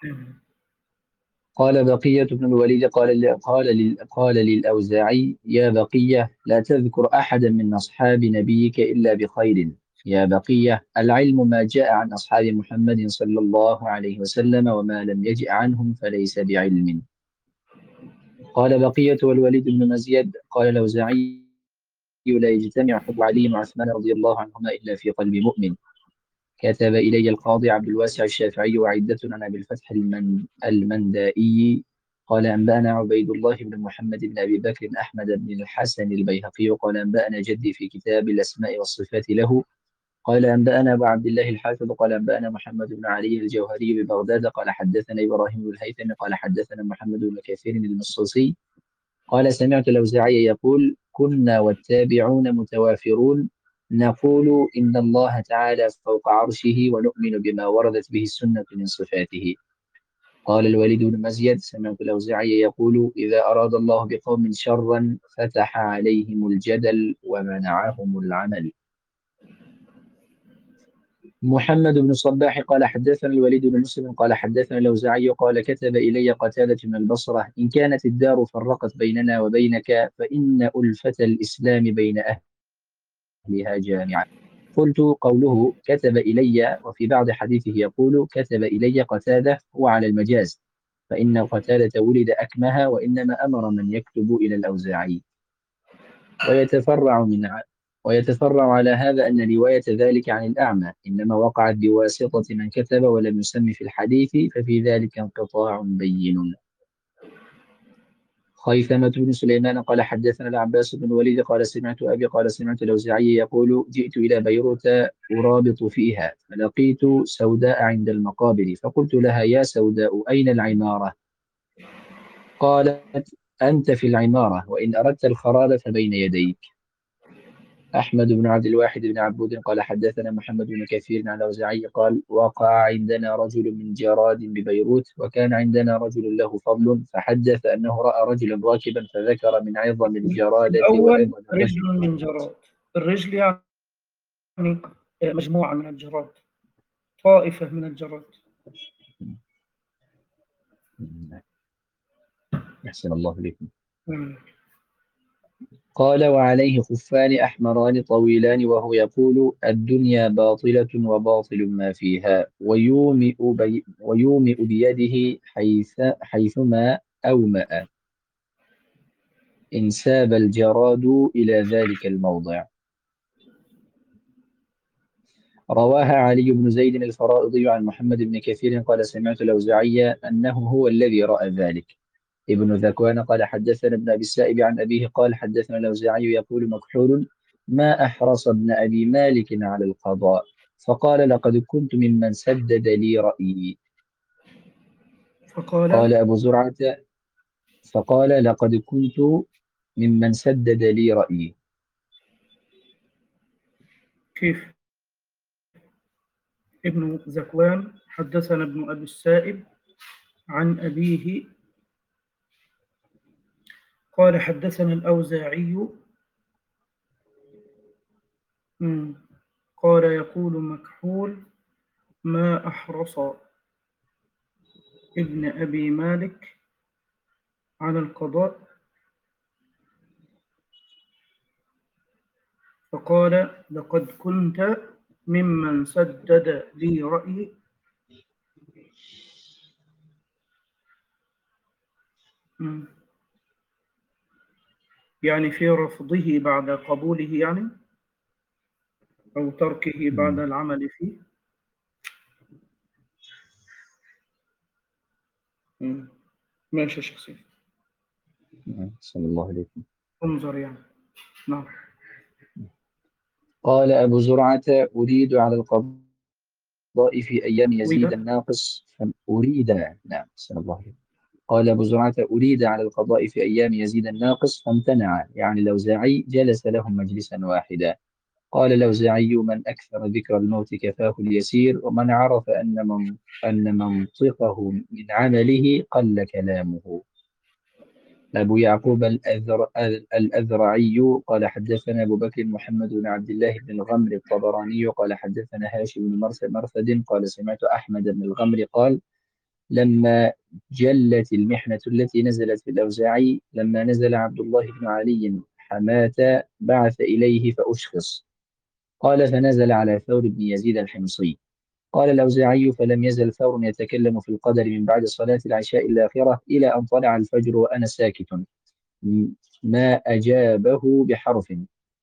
قال بقية بن الوليد قال للأوزاعي يا بقية لا تذكر أحدا من أصحاب نبيك إلا بخير. يا بقية العلم ما جاء عن أصحاب محمد صلى الله عليه وسلم وما لم يجئ عنهم فليس بعلم. قال بقية والوليد بن مزيد قال الأوزاعي لا يجتمع حب علي وعثمان رضي الله عنهما إلا في قلب مؤمن. كتب إلي القاضي عبد الواسع الشافعي وعدة عن أبي الفتح المندائي قال أنبأنا عبيد الله بن محمد بن أبي بكر أحمد بن الحسن البيهقي قال أنبأنا جدي في كتاب الأسماء والصفات له قال أنبأنا أبو عبد الله الحافظ قال أنبأنا محمد بن علي الجوهري ببغداد قال حدثنا إبراهيم بن الهيثم قال حدثنا محمد بن كثير المصوصي قال سمعت الأوزاعي يقول كنا والتابعون متوافرون نقول إن الله تعالى فوق عرشه ونؤمن بما وردت به السنة من صفاته. قال الوليد بن مزيد سمعت الأوزاعي يقول إذا أراد الله بقوم شرا فتح عليهم الجدل ومنعهم العمل. محمد بن الصباح قال حدثنا الوليد بن مسلم قال حدثنا الأوزاعي قال كتب إلي قتادة من البصرة إن كانت الدار فرقت بيننا وبينك فإن ألفة الإسلام بين أهلها جامعة. قلت قوله كتب إلي وفي بعض حديثه يقول كتب إلي قتادة هو على المجاز فإن قتادة ولد أكمها وإنما أمر من يكتب إلى الأوزاعي. ويتفرع على هذا أن رواية ذلك عن الأعمى إنما وقعت بواسطة من كتب ولم يسم في الحديث ففي ذلك انقطاع بين. خيثمة بن سليمان قال حدثنا العباس بن الوليد قال سمعت أبي قال سمعت الأوزاعي يقول جئت إلى بيروت أرابط فيها فلقيت سوداء عند المقابر فقلت لها يا سوداء أين العمارة؟ قالت أنت في العمارة وإن أردت الخراب فبين يديك. أحمد بن عبد الواحد بن عبود قال حدثنا محمد بن كثير عن الأوزاعي قال وقع عندنا رجل من جراد ببيروت وكان عندنا رجل له فضل فحدث أنه رأى رجلا راكبا فذكر من عظم الجرادة الأول وعظم رجل الرجل. من جراد، الرجل يعني مجموعة من الجراد، طائفة من الجراد. أحسن الله إليكم. مم. قال وعليه خفان أحمران طويلان وهو يقول الدنيا باطلة وباطل ما فيها ويومئ بيده حيثما أومأ انساب الجراد إلى ذلك الموضع. رواها علي بن زيد الفرائضي عن محمد بن كثير قال سمعت الأوزاعي أنه هو الذي رأى ذلك. ابن ذكوان قال حدثنا ابن أبي السائب عن أبيه قال حدثنا الأوزاعي يقول مكحول ما أحرص ابن أبي مالك على القضاء فقال لقد كنت ممن سدد لي رأيي. قال فقال أبو زرعة فقال لقد كنت ممن سدد لي رأيي. كيف؟ ابن زكوان حدثنا ابن أبي السائب عن أبيه قال حدثنا الأوزاعي قال يقول مكحول ما أحرص ابن أبي مالك على القضاء فقال لقد كنت ممن سدد لي رأيي. يعني في رفضه بعد قبوله يعني، أو تركه بعد العمل فيه. ماشي يا شيخ سيف. صلى الله عليكم. انظر يعني. نعم. قال أبو زرعة أريد على القضاء في أيام يزيد ويدا الناقص أريد. نعم صلى الله عليه. قال أبو زرعة أريد على القضاء في أيام يزيد الناقص فامتنع يعني الأوزاعي جلس لهم مجلسا واحدا. قال الأوزاعي من أكثر ذكر الموت كفاه اليسير ومن عرف أن منطقه من عمله قل كلامه. أبو يعقوب الأذرعي قال حدثنا أبو بكر محمد بن عبد الله بن الغمر الطبراني قال حدثنا هاشم بن مرثد قال سمعت أحمد بن الغمر قال لما جلت المحنة التي نزلت في الأوزاعي لما نزل عبد الله بن علي حماة بعث إليه فأشخص قال فنزل على ثور بن يزيد الحمصي. قال الأوزاعي فلم يزل ثور يتكلم في القدر من بعد صلاة العشاء الآخرة إلى أن طلع الفجر وأنا ساكت ما أجابه بحرف.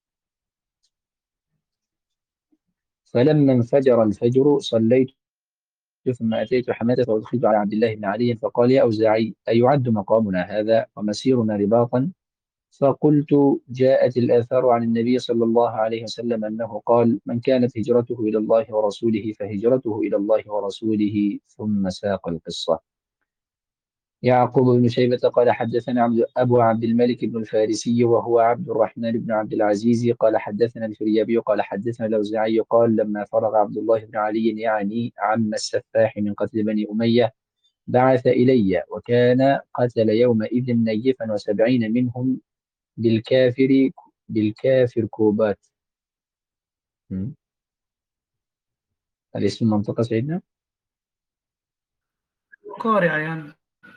فلما انفجر الفجر صليت ثم أتيت حماة فأدخلت على عبد الله بن علي فقال يا أوزاعي أيعد مقامنا هذا ومسيرنا رباطا؟ فقلت جاءت الآثار عن النبي صلى الله عليه وسلم أنه قال من كانت هجرته إلى الله ورسوله فهجرته إلى الله ورسوله ثم ساق القصة. يعقوب بن شيبة قال حدثنا أبو عبد الملك بن الفارسي وهو عبد الرحمن بن عبد العزيز قال حدثنا الفريابي قال حدثنا الأوزاعي قال لما فرغ عبد الله بن علي يعني عم السفاح من قتل بني أمية بعث إلي وكان قتل يومئذ نيفا وسبعين منهم بالكافر كوبات. الاسم منطقة سيدنا قارعة يعني.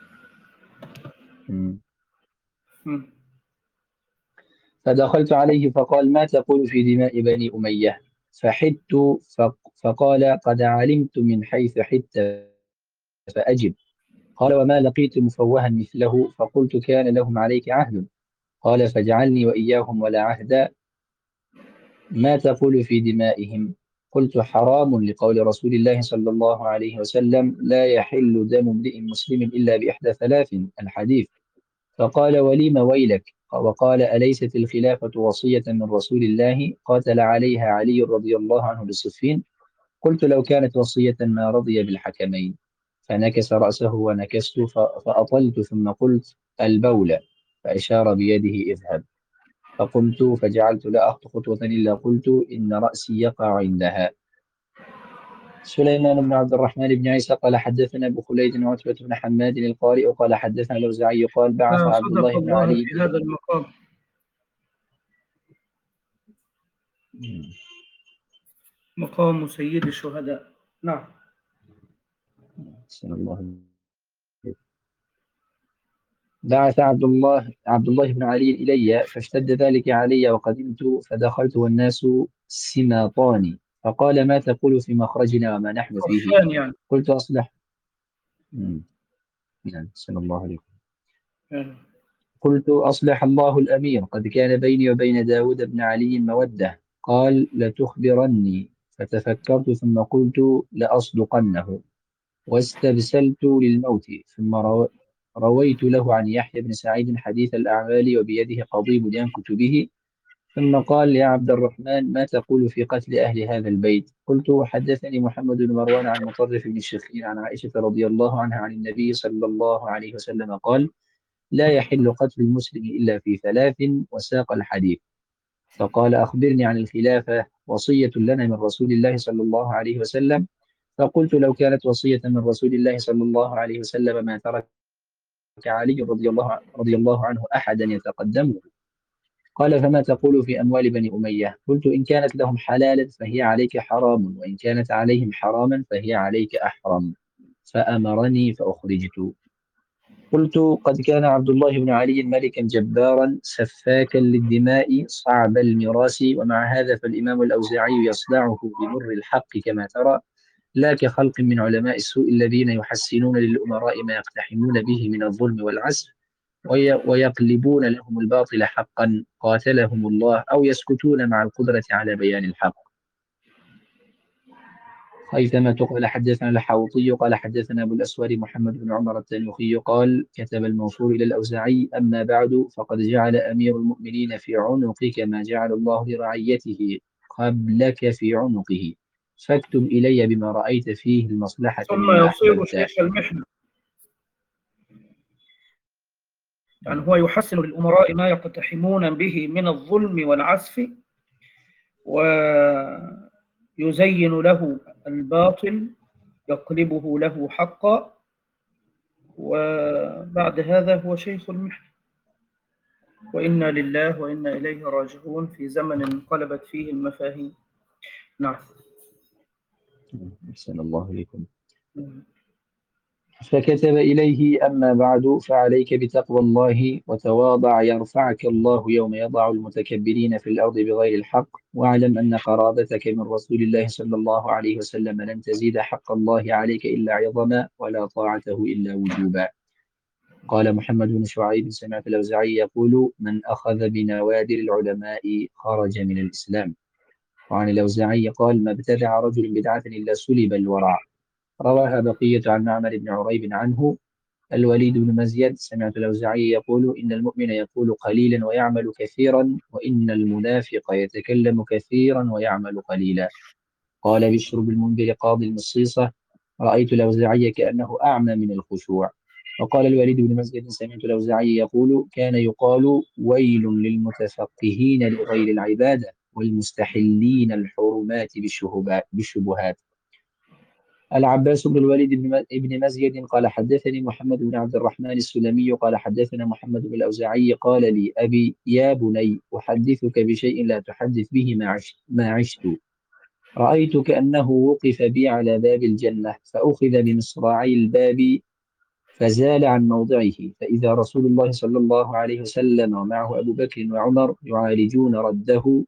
فدخلت عليه فقال ما تقول في دماء بني أمية؟ فحدت فقال قد علمت من حيث حدت فأجب. قال وما لقيت مفوها مثله؟ فقلت كان لهم عليك عهد. قال فاجعلني وإياهم ولا عهد. ما تقول في دمائهم؟ قلت حرام لقول رسول الله صلى الله عليه وسلم لا يحل دم امرئ مسلم إلا بإحدى ثلاث الحديث. فقال ولم ويلك؟ وقال أليست الخلافة وصية من رسول الله قاتل عليها علي رضي الله عنه بالصفين؟ قلت لو كانت وصية ما رضي بالحكمين. فنكس رأسه ونكست فأطلت ثم قلت البول، فأشار بيده اذهب. فقمت فجعلت لا أخطو خطوة إلا قلت إن رأسي يقع عندها. سليمان بن عبد الرحمن بن عيسى قال حدثنا أبو خليد وعتبة بن حماد القارئ قال حدثنا الأوزاعي قال بعث عبد صدق الله بن الله علي في هذا المقام، مقام سيد الشهداء. نعم. صلى الله عليه وسلم. بعث عبد الله بن علي إلي فاشتد ذلك علي وقدمت فدخلت والناس سماطان فقال ما تقول في مخرجنا وما نحن فيه؟ عرفان يعني. قلت أصلح. نعم صلى الله عليه وسلم. يعني. قلت أصلح الله الأمير قد كان بيني وبين داود بن علي مودة. قال لتخبرني. فتفكرت ثم قلت لأصدقنه. واستبسلت للموت ثم رويت له عن يحيى بن سعيد حديث الأعمال وبيده قضيب ينكت به. ثم قال يا عبد الرحمن ما تقول في قتل أهل هذا البيت؟ قلت حدثني محمد بن مروان عن مطرف بن الشخير عن عائشة رضي الله عنها عن النبي صلى الله عليه وسلم قال لا يحل قتل المسلم إلا في ثلاث، وساق الحديث. فقال أخبرني عن الخلافة وصية لنا من رسول الله صلى الله عليه وسلم. فقلت لو كانت وصية من رسول الله صلى الله عليه وسلم ما ترك علي رضي الله عنه أحدا يتقدمه. قال فما تقول في أموال بني أمية؟ قلت إن كانت لهم حلالا فهي عليك حرام، وإن كانت عليهم حراما فهي عليك أحرم. فأمرني فأخرجت. قلت قد كان عبد الله بن علي ملكا جبارا سفاكا للدماء صعب المراس، ومع هذا فالإمام الأوزاعي يصدعه بمر الحق كما ترى، لا كخلق من علماء السوء الذين يحسنون للأمراء ما يقتحمون به من الظلم والعسف ويقلبون لهم الباطل حقا قاتلهم الله، أو يسكتون مع القدرة على بيان الحق. خيثمة قال حدثنا الحوطي قال حدثنا أبو الأسود محمد بن عمر التنوخي قال كتب الموصول إلى الأوزاعي أما بعد فقد جعل أمير المؤمنين في عنقك ما جعل الله لرعيته قبلك في عنقه، فاكتب إلي بما رأيت فيه المصلحة ثم مما يصيب أحببت. شيخ المحنة، يعني هو يحسن للأمراء ما يقتحمون به من الظلم والعسف، ويزين له الباطل يقلبه له حقا، وبعد هذا هو شيخ المحنة. وإنا لله وإنا إليه راجعون في زمن انقلبت فيه المفاهيم. نعم. أحسن الله إليكم. فكتب إليه أما بعد فعليك بتقوى الله وتواضع يرفعك الله يوم يضع المتكبرين في الأرض بغير الحق، واعلم أن قرابتك من رسول الله صلى الله عليه وسلم لن تزيد حق الله عليك إلا عظما ولا طاعته إلا وجوبا. قال محمد بن شعيب سمعت الأوزاعي يقول من أخذ بنوادر العلماء خرج من الإسلام. وعن الأوزاعي قال ما ابتدع رجل بدعة إلا سلب الورع. رواها بقية عن معمر بن عريب عنه. الوليد بن مزيد سمعت الأوزاعي يقول إن المؤمن يقول قليلا ويعمل كثيرا، وإن المنافق يتكلم كثيرا ويعمل قليلا. قال بشر بن المنذر قاضي المصيصة رأيت الأوزاعي كأنه أعمى من الخشوع. وقال الوليد بن مزيد سمعت الأوزاعي يقول كان يقال ويل للمتفقهين لغير العبادة والمستحلين الحرمات بالشبهات. العباس بن الوليد بن مزيد قال حدثني محمد بن عبد الرحمن السلمي قال حدثنا محمد بن الأوزاعي قال لي أبي يا بني أحدثك بشيء لا تحدث به ما عشت. رأيت كأنه وقف بي على باب الجنة فأخذ بمصراعي الباب فزال عن موضعه، فإذا رسول الله صلى الله عليه وسلم ومعه أبو بكر وعمر يعالجون رده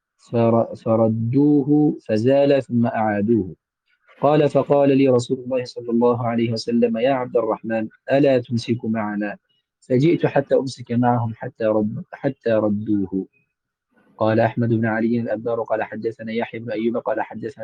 فردوه فزال ثم أعادوه. قال فقال لي رسول الله صلى الله عليه وسلم يا عبد الرحمن ألا تمسك معنا؟ فجئت حتى أمسك معهم حتى ردوه. قال أحمد بن علي الأبار قال حدثنا يحيى بن أيوب قال حدثنا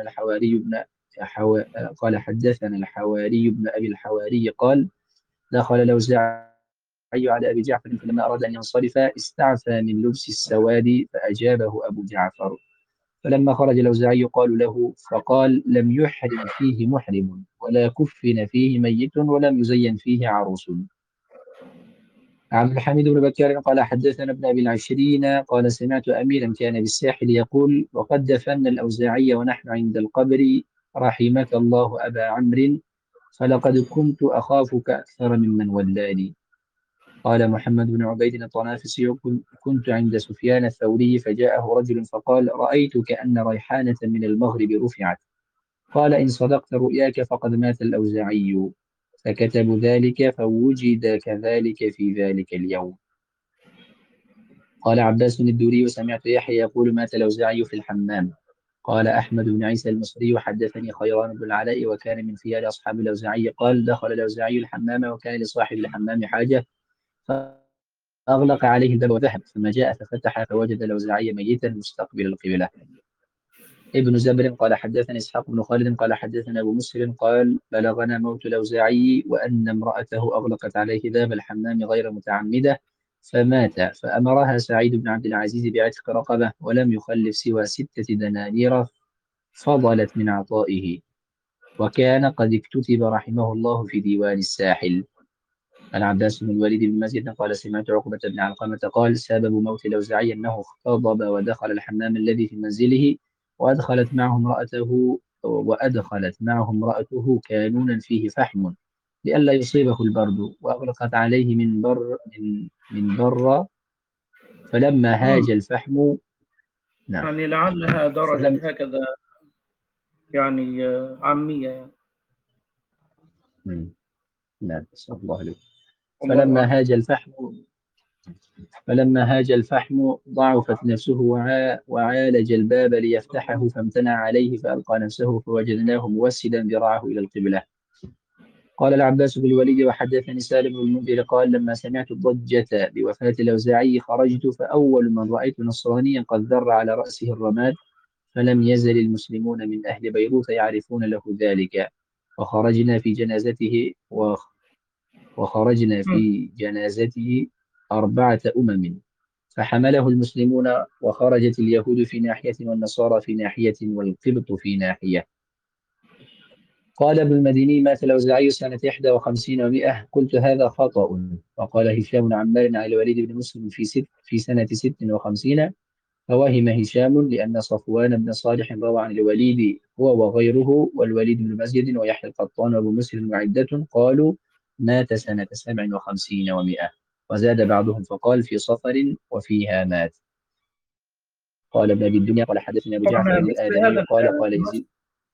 قال حدثنا الحواري بن أبي الحواري قال دخل الأوزاعي على أبي جعفر فلما أراد أن ينصرف استعفى من لبس السواد فأجابه أبو جعفر. فلما خرج الأوزاعي يقال له فقال لم يحرم فيه محرم ولا كفن فيه ميت ولم يزين فيه عروس. عبد الحميد بن بكر قال حدثنا ابن أبي العشرين قال سمعت أميرا كان بالساحل يقول وقد دفن الأوزاعي ونحن عند القبر رحمك الله أبا عمرو فلقد كنت أخافك أكثر ممن ولاني. قال محمد بن عبيد الطنافسي كنت عند سفيان الثوري فجاءه رجل فقال رأيت كأن ريحانة من المغرب رفعت. قال إن صدقت رؤياك فقد مات الأوزاعي. فكتبوا ذلك فوجد كذلك في ذلك اليوم. قال عباس الدوري وسمعت يحيى يقول مات الأوزاعي في الحمام. قال أحمد بن عيسى المصري وحدثني خيران بن العلاء وكان من خيار أصحاب الأوزاعي قال دخل الأوزاعي الحمام وكان لصاحب الحمام حاجة فأغلق عليه الباب وذهب ثم جاء ففتح فوجد الأوزاعي ميتا مستقبل القبلة. ابن زبر قال حدثني إسحاق بن خالد قال حدثنا أبو مسلم قال بلغنا موت الأوزاعي وأن امرأته أغلقت عليه باب الحمام غير متعمدة فمات فأمرها سعيد بن عبد العزيز بعتق رقبة ولم يخلف سوى 6 دنانير فضلت من عطائه وكان قد اكتتب رحمه الله في ديوان الساحل. عن عباس بن الوليد بن مسجد قال سمعت عقبة بن علقمة قال سبب موت الأوزاعي أنه اختضب ودخل الحمام الذي في منزله وأدخلت معه امرأته كانونا فيه فحم لئلا يصيبه البرد وأغلقت عليه من بر فلما هاج الفحم. نعم. يعني لعلها درجت هكذا يعني عامية يعني. نعم صلى الله عليه. والله فلما هاج الفحم ضعفت نفسه وعالج الباب ليفتحه فامتنع عليه فألقى نفسه فوجدناه موسدا ذراعه إلى القبلة. قال العباس بن الوليد وحدثني سالم بن المنذر قال لما سمعت الضجة بوفاة الأوزاعي خرجت فأول من رأيت نصرانيا قد ذر على رأسه الرماد فلم يزل المسلمون من أهل بيروت يعرفون له ذلك وخرجنا في جنازته 4 أمم فحمله المسلمون وخرجت اليهود في ناحية والنصارى في ناحية والقبط في ناحية. قال ابن المديني مات الأوزاعي سنة 51 و100 قلت هذا خطأ. وقال هشام بن عمار على الوليد بن مسلم في سنة 56 فوهم هشام لأن صفوان بن صالح روى عن الوليد هو وغيره والوليد بن مسجد ويحيى القطان وابو مسلم وعدة قالوا مات سنة 57 و100 وزاد بعضهم فقال في صفر وفيها مات. قال ابن أبي الدنيا قال حدثنا أبو جعفر طبعا بس الآذني هذا قال يزيد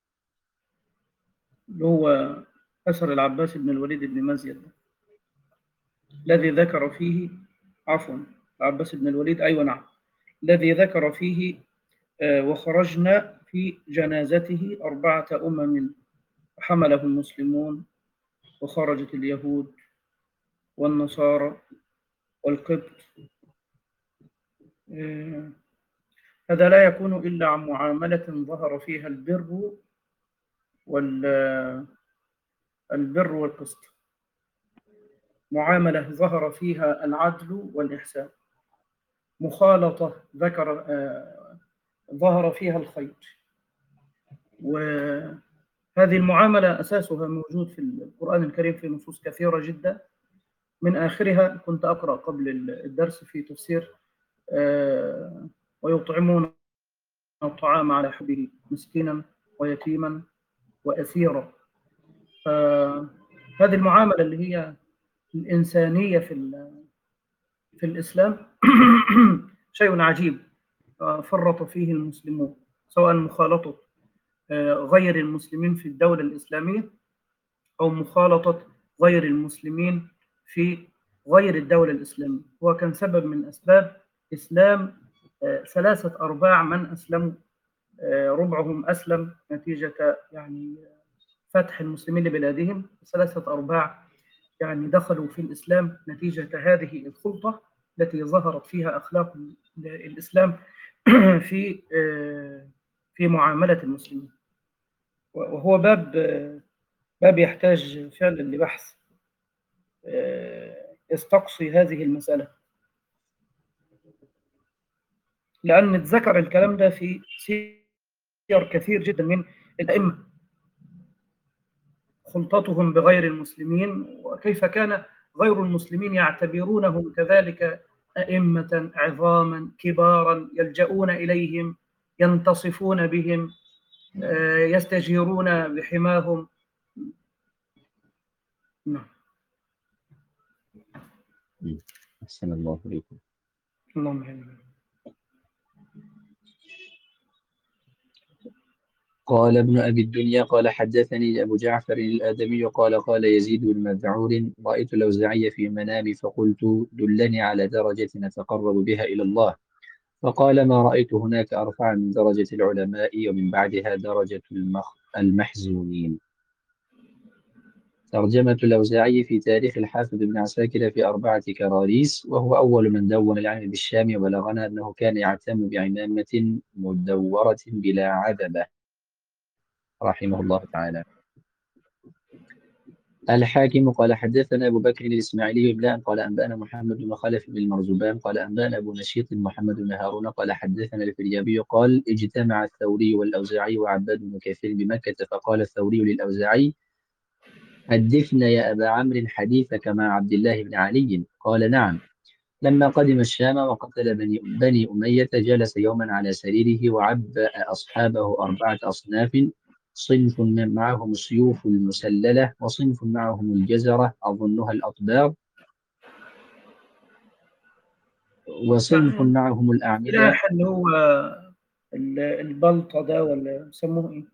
اللي هو أثر العباس بن الوليد بن مزيد الذي ذكر فيه العباس بن الوليد أيوة نعم الذي ذكر فيه وخرجنا في جنازته 4 أمم حمله المسلمون وخرجت اليهود والنصارى والقبط. هذا لا يكون إلا عن معاملة ظهر فيها البر والقسط، معاملة ظهر فيها العدل والإحسان، مخالطة ظهر فيها الخير. وهذه المعاملة أساسها موجود في القرآن الكريم في نصوص كثيرة جدا، من آخرها كنت أقرأ قبل الدرس في تفسير ويطعمون الطعام على حبه مسكينا ويتيما وأسيرا. هذه المعاملة اللي هي الإنسانية في الإسلام شيء عجيب فرط فيه المسلمون، سواء مخالطة غير المسلمين في الدولة الإسلامية أو مخالطة غير المسلمين في غير الدولة الإسلامية. هو كان سبب من أسباب إسلام 3/4 من أسلموا، ربعهم أسلم نتيجة يعني فتح المسلمين لبلادهم، 3/4 يعني دخلوا في الإسلام نتيجة هذه الخلطة التي ظهرت فيها أخلاق الإسلام في معاملة المسلمين. وهو باب يحتاج فعلا لبحث. يستقصي هذه المسألة، لأن اتذكر الكلام ده في سير كثير جدا من الأئمة، خلطتهم بغير المسلمين، وكيف كان غير المسلمين يعتبرونهم كذلك أئمة عظاما كبارا يلجؤون إليهم، ينتصفون بهم، يستجيرون بحماهم. نعم. أحسن الله إليكم. اللهم آمين. قال ابن أبي الدنيا قال حدثني أبو جعفر الآدمي قال قال يزيد بن مذعور رأيت الأوزاعي في منامي فقلت دلني على درجة نتقرب بها إلى الله، فقال ما رأيت هناك أرفع من درجة العلماء ومن بعدها درجة المحزونين. ترجمة الأوزاعي في تاريخ الحافظ بن عساكر في 4 كراريس، وهو أول من دون العلم بالشام، وبلغنا أنه كان يعتم بعمامة مدورة بلا عذبة رحمه الله تعالى. الحاكم قال حدثنا أبو بكر الإسماعيلي بن قال أنبأنا محمد بن خلف بن المرزبان قال أنبأنا أبو نشيط محمد بن هارون قال حدثنا الفريابي قال اجتمع الثوري والأوزاعي وعباد بن كثير بمكة، فقال الثوري للأوزاعي حدثنا يا أبا عمرو حديثك مع عبد الله بن علي. قال نعم. لما قدم الشام وقتل بني أمية جلس يوما على سريره وعبأ أصحابه 4 أصناف، صنف معهم السيوف المسللة، وصنف معهم الجزرة أظنها الأطباق، وصنف يعني معهم الأعمدة. سلاح اللي هو البلطة ده، ولا يسموه إيه؟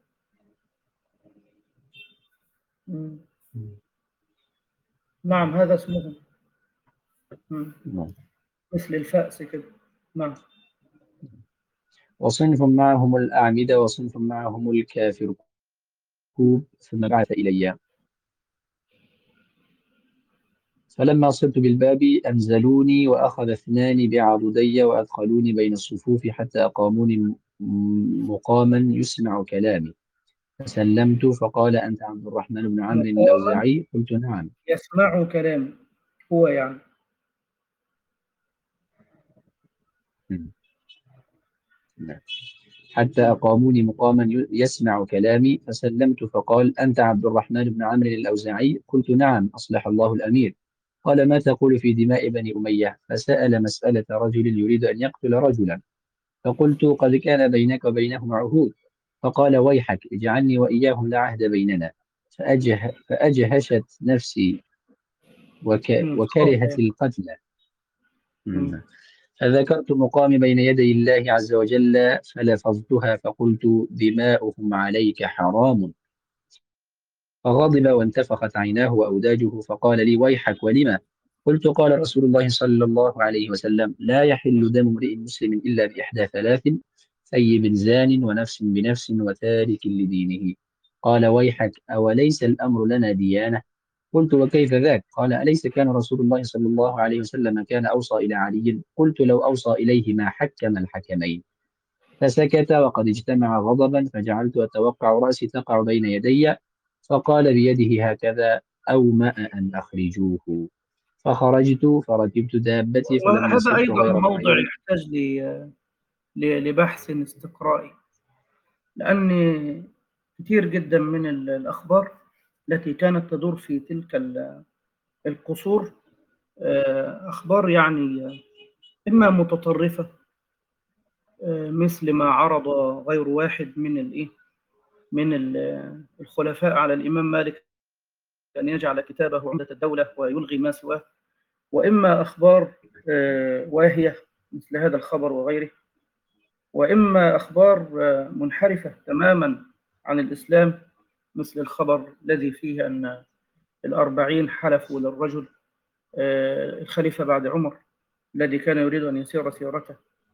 نعم، هذا اسمه. مثل الفأس كده. نعم. وصنف معهم الأعمدة وصنف معهم الكافر كوب، ثم بعث إلي. فلما صرت بالباب أنزلوني وأخذ 2 بعضدي وأدخلوني بين الصفوف حتى أقاموني مقاما يسمع كلامي، فسلمت فقال أنت عبد الرحمن بن عمرو مقاما الأوزاعي؟ قلت نعم. يسمع كلامي هو يعني. نعم. حتى أقاموني مقاما يسمع كلامي، فسلمت فقال أنت عبد الرحمن بن عمرو الأوزاعي؟ قلت نعم أصلح الله الأمير. قال ما تقول في دماء بني أمية؟ فسأل مسألة رجل يريد أن يقتل رجلا، فقلت قد كان بينك وبينهم عهود. فقال ويحك اجعلني وإياهم لا عهد بيننا. فأجهشت نفسي وكرهت القتل. فذكرت مقامي بين يدي الله عز وجل فلفظتها فقلت دماؤهم عليك حرام. فغضب وانتفخت عيناه وأوداجه فقال لي ويحك ولما؟ قلت قال رسول الله صلى الله عليه وسلم لا يحل دم امرئ مسلم إلا بإحدى 3: ثيب زان ونفس بنفس وتارك لدينه. قال ويحك أوليس الأمر لنا ديانة؟ قلت وكيف ذاك؟ قال أليس كان رسول الله صلى الله عليه وسلم كان أوصى إلى علي؟ قلت لو أوصى إليه ما حكم الحكمين. فسكت وقد اجتمع غضبا، فجعلت أتوقع رأسي تقع بين يدي، فقال بيده هكذا أومأ أن أخرجوه. فخرجت فركبت دابتي فلما وهذا صرت أيضا غير موضع بعيد. يحتاج لبحث استقرائي، لأن كثير جدا من الأخبار التي كانت تدور في تلك القصور أخبار يعني إما متطرفة، مثل ما عرض غير واحد من الخلفاء على الإمام مالك أن يجعل كتابه عمدة الدولة ويلغي ما سواه، وإما أخبار واهية مثل هذا الخبر وغيره، وإما أخبار منحرفة تماما عن الإسلام مثل الخبر الذي فيه أن 40 حلفوا للرجل الخليفة بعد عمر الذي كان يريد أن يسير سيرته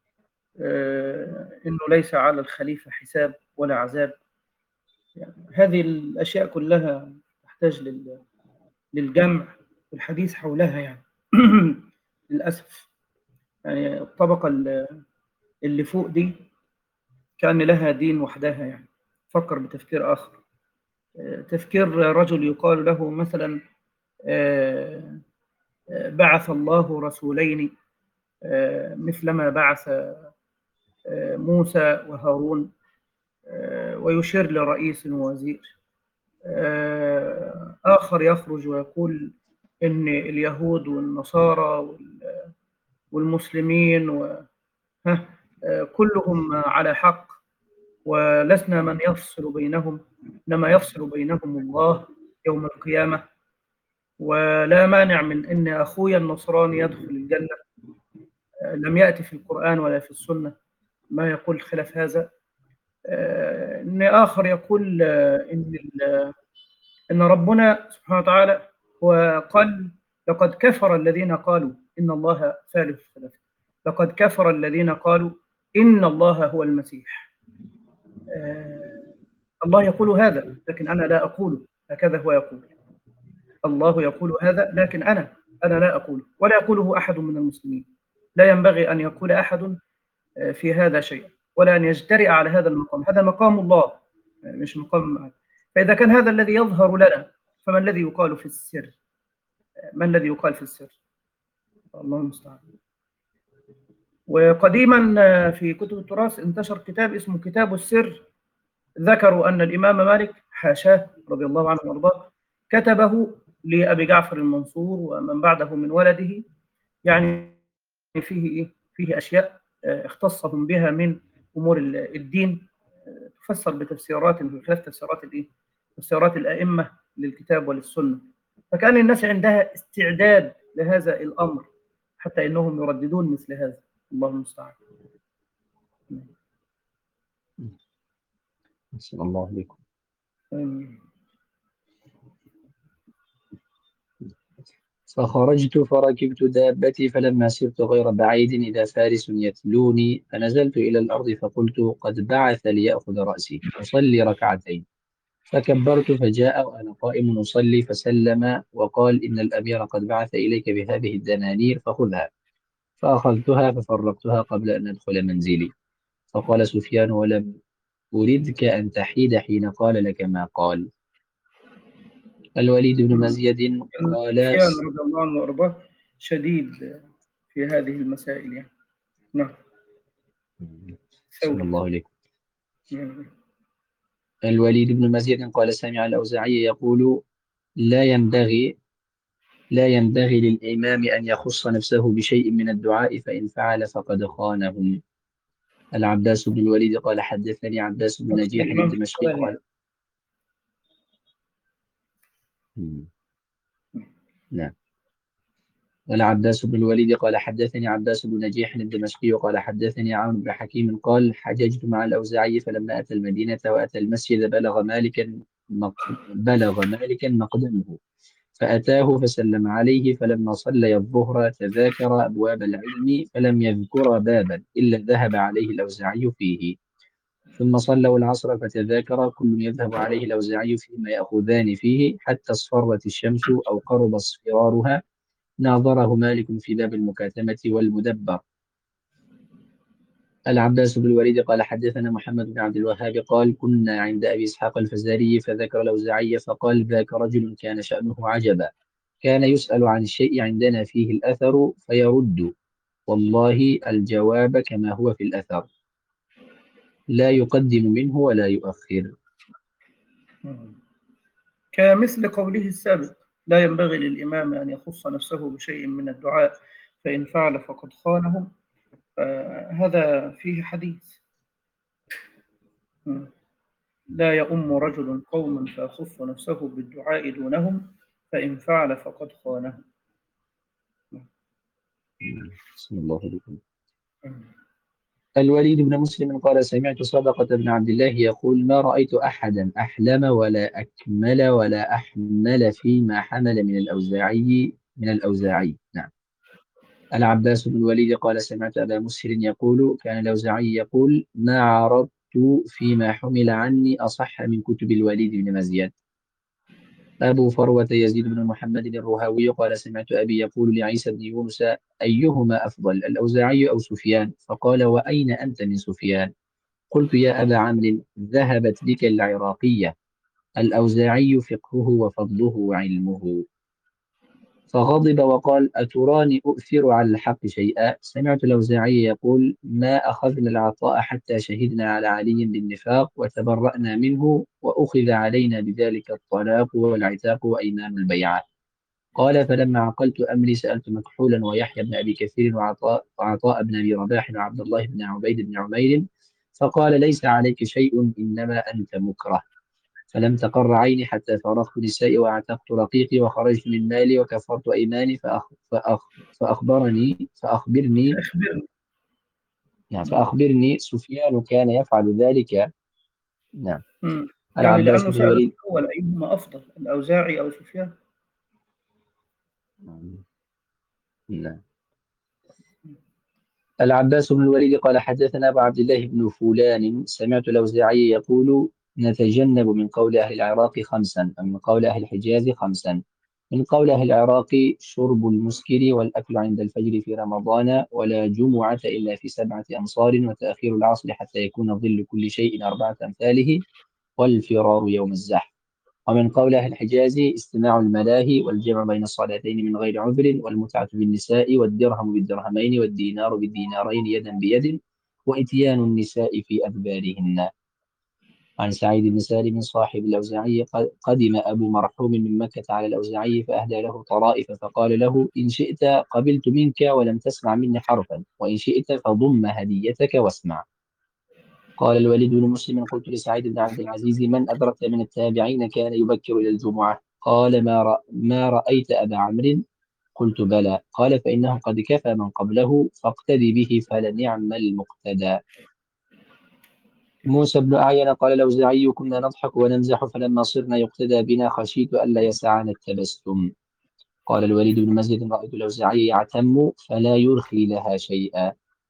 أنه ليس على الخليفة حساب ولا عذاب. يعني هذه الأشياء كلها تحتاج للجمع والحديث حولها يعني. للأسف يعني الطبقة اللي فوق دي كان لها دين وحدها، يعني فكر بتفكير آخر، تفكير رجل يقال له مثلا بعث الله رسولين مثلما بعث موسى وهارون، ويشير لرئيس ووزير. آخر يخرج ويقول إن اليهود والنصارى والمسلمين كلهم على حق، ولسنا من يفصل بينهم، إنما يفصل بينهم الله يوم القيامة. ولا مانع من أن أخويا النصراني يدخل الجنة. لم يأتي في القرآن ولا في السنة ما يقول خلاف هذا. إن آخر يقول إن ربنا سبحانه وتعالى وقال لقد كفر الذين قالوا إن الله ثالث ثلاثة. لقد كفر الذين قالوا إن الله هو المسيح. الله يقول هذا لكن أنا لا أقوله، هكذا هو يقول. الله يقول هذا لكن أنا لا أقوله، ولا يقوله أحد من المسلمين. لا ينبغي أن يقول أحد في هذا شيء، ولا أن يجترئ على هذا المقام. هذا مقام الله مش مقام. فإذا كان هذا الذي يظهر لنا، فما الذي يقال في السر؟ ما الذي يقال في السر؟ الله المستعان. وقديما في كتب التراث انتشر كتاب اسمه كتاب السر. ذكروا أن الإمام مالك حاشاه رضي الله عنه وارضاه كتبه لأبي جعفر المنصور ومن بعده من ولده، يعني فيه أشياء اختصهم بها من أمور الدين، تفسر بتفسيرات بخلاف تفسيرات الأئمة للكتاب وللسنة. فكان الناس عندها استعداد لهذا الأمر حتى إنهم يرددون مثل هذا. الله المستعان. صلى الله عليكم. فخرجت فركبت دابتي، فلما سرت غير بعيد إذا فارس يتلوني، فنزلت إلى الأرض فقلت قد بعث ليأخذ رأسي أصلي ركعتين، فكبرت فجاء وأنا قائم أصلي، فسلم وقال إن الأمير قد بعث إليك بهذه الدنانير فخذها. فأخذتها ففرقتها قبل أن أدخل منزلي. فقال سفيان ولم أردك أن تحيد حين قال لك ما قال. الوليد بن مزيد قال سفيان رضي الله عنه وارضاه شديد في هذه المسائل يعني. نعم. صلى الله عليه. الوليد بن مزيد قال سمع الأوزاعي يقول لا ينبغي للإمام أن يخص نفسه بشيء من الدعاء، فإن فعل فقد خانهم. العباس بن الوليد قال حدثني عباس بن نجيح الدمشقي قال نعم. العباس بن الوليد قال حدثني عباس بن نجيح الدمشقي قال حدثني عون بن حكيم قال حججت مع الأوزاعي فلما أتى المدينة وأتى المسجد بلغ مالكا مقدمه، فأتاه فسلم عليه، فلما صلي الظهر تذاكر أبواب العلم فلم يذكر بابا إلا ذهب عليه الأوزاعي فيه، ثم صلوا العصر فتذاكر كل يذهب عليه الأوزاعي فيما يأخذان فيه حتى اصفرت الشمس أو قرب اصفرارها، ناظره مالك في باب المكاتمة والمدبر. العباس بن الوليد قال حدثنا محمد بن عبد الوهاب قال كنا عند أبي إسحاق الفزاري فذكر الأوزاعي فقال ذاك رجل كان شأنه عجبا، كان يسأل عن الشيء عندنا فيه الأثر فيرد والله الجواب كما هو في الأثر، لا يقدم منه ولا يؤخر. كمثل قوله السابق لا ينبغي للإمام أن يخص نفسه بشيء من الدعاء فإن فعل فقد خانهم. هذا فيه حديث لا يؤم رجل قوما فيخص نفسه بالدعاء دونهم فإن فعل فقد خانهم. بسم الله عليكم. الوليد بن مسلم قال سمعت صدقة بن عبد الله يقول ما رأيت أحدا أحلم ولا أكمل ولا أحمل فيما حمل من الأوزاعي. نعم. العباس بن الوليد قال سمعت أبا مسهر يقول كان الأوزاعي يقول ما عرضت فيما حمل عني أصح من كتب الوليد بن مزيد. أبو فروة يزيد بن محمد الرهاوي قال سمعت أبي يقول لعيسى بن يونس أيهما أفضل الأوزاعي أو سفيان؟ فقال وأين أنت من سفيان؟ قلت يا أبا عمرو ذهبت بك العراقية، الأوزاعي فقهه وفضله وعلمه. فغضب وقال: أتراني أؤثر على الحق شيئا؟ سمعت الأوزاعي يقول: ما أخذنا العطاء حتى شهدنا على علي بالنفاق وتبرأنا منه، وأخذ علينا بذلك الطلاق والعتاق وأيمان البيعة. قال: فلما عقلت أمري سألت مكحولا ويحيى بن أبي كثير وعطاء بن أبي رباح وعبد الله بن عبيد بن عمير، فقال: ليس عليك شيء، إنما أنت مكره. فلم تقر عيني حتى فرغت نسائي وأعتقت رقيقي وخرجت من مالي وكفرت أيماني. فأخبرني أخبرني. يعني فأخبرني سفيان كان يفعل ذلك. نعم. يعني العباس لأنه بن سأل الوليد. الأول أيهما أفضل، الأوزاعي أو سفيان؟ نعم. العباس بن الوليد قال: حدثنا أبو عبد الله بن فلان سمعت الأوزاعي يقول: نتجنب من قول أهل العراق خمسا، من قول أهل الحجاز خمسا. من قول أهل العراق: شرب المسكر، والأكل عند الفجر في رمضان، ولا جمعة إلا في 7 أمصار، وتأخير العصر حتى يكون ظل كل شيء 4 أمثاله، والفرار يوم الزحف. ومن قول أهل الحجاز: استماع الملاهي، والجمع بين الصلاتين من غير عذر، والمتعة بالنساء، والدرهم بالدرهمين، والدينار بالدينارين يدا بيد، وإتيان النساء في أدبارهن. عن سعيد بن سالم صاحب الأوزاعي: قدم أبو مرحوم من مكة على الأوزاعي فأهدى له طرائف، فقال له: إن شئت قبلت منك ولم تسمع مني حرفا، وإن شئت فضم هديتك واسمع. قال الوليد بن مسلم: قلت لسعيد بن عبد العزيز: من أدركت من التابعين كان يبكر إلى الجمعة؟ قال: ما رأيت أبا عمرو؟ قلت: بلى. قال: فإنه قد كفى من قبله، فاقتدي به، فلنعم المقتدى. موسى بن أعين قال الأوزاعي: كنا نضحك ونمزح، فلما صرنا يقتدى بنا خشيت ألا يسعنا التبسم. قال الوليد بن مزيد: رأيت الأوزاعي يعتم فلا يرخي لها شيئا.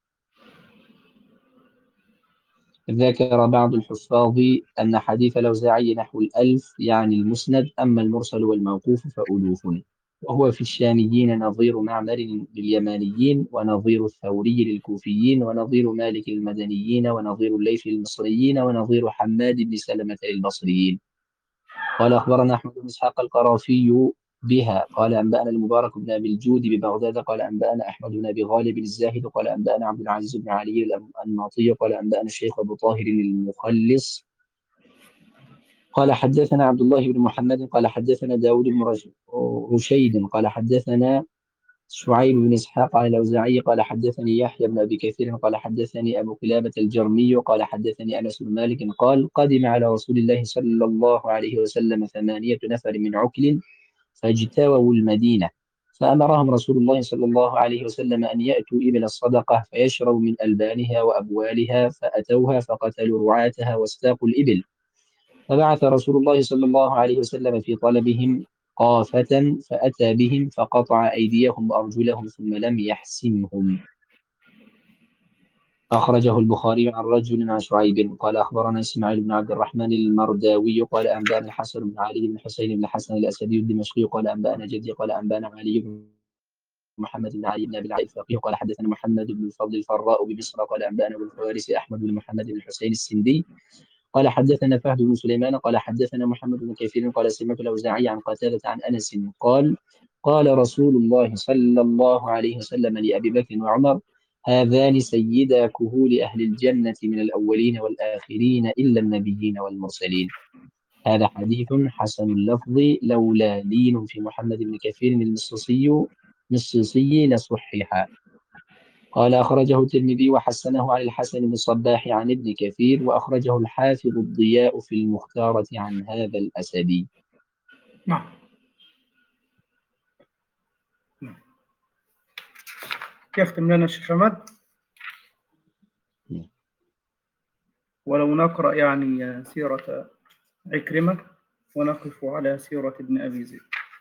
ذكر بعض الحفاظ أن حديث الأوزاعي نحو 1000 يعني المسند، أما المرسل والموقوف فألوف. وهو في الشاميين نظير معمر لليمانيين، ونظير الثوري للكوفيين، ونظير مالك للمدنيين، ونظير الليث للمصريين، ونظير حماد بن سلمة للبصريين. قال: أخبرنا أحمد بن إسحاق القرافي بها قال: أنبأنا المبارك بن أبي الجود ببغداد قال: أنبأنا أحمد بن أبي غالب الزاهد قال: أنبأنا عبد العزيز بن علي الأنماطي قال: أنبأنا الشيخ أبو طاهر المخلص قال: حدثنا عبد الله بن محمد قال: حدثنا داود بن رشيد قال: حدثنا شعيب بن إسحاق عن الأوزاعي قال: حدثني يحيى بن أبي كثير قال: حدثني أبو قلابة الجرمي قال: حدثني أنس بن مالك قال: قدم على رسول الله صلى الله عليه وسلم 8 نفر من عكل فاجتووا المدينة، فأمرهم رسول الله صلى الله عليه وسلم أن يأتوا إبل الصدقة فيشربوا من ألبانها وأبوالها، فأتوها فقتلوا رعاتها واستاقوا الإبل. فبعث رسول الله صلى الله عليه وسلم في طلبهم قافة، فأتى بهم فقطع أيديهم وأرجلهم ثم لم يحسمهم. أخرجه البخاري عن رجل عن شعيب قال: أخبرنا إسماعيل بن عبد الرحمن المرداوي قال: أنبأنا الحسن بن علي بن حسين بن حسن الأسدي الدمشقي قال: أنبأنا جدي قال: أنبأنا علي بن محمد بن علي بن أبي العلاء الفقيه قال: حدثنا محمد بن الفضل الفراء بمصر قال: أنبأنا أبو الفوارس أحمد بن محمد بن الحسين السندي قال: حدثنا فهد بن سليمان قال: حدثنا محمد بن كثير قال: سمعت الأوزاعي عن قتادة عن أنس قال: قال رسول الله صلى الله عليه وسلم لأبي بكر وعمر: هذان سيدا كهول أهل الجنة من الأولين والآخرين إلا النبيين والمرسلين. هذا حديث حسن اللفظ، لولا لين في محمد بن كثير المصيصي لصحح. قال: أخرجه الترمذي وحسنه عن الحسن بن الصباح عن ابن كثير، وأخرجه الحافظ الضياء في المختارة عن هذا الأسدي. نعم. يختم لنا الشيخ حمد، ولو نقرأ يعني سيرة عكرمة ونقف على سيرة ابن أبي زيد.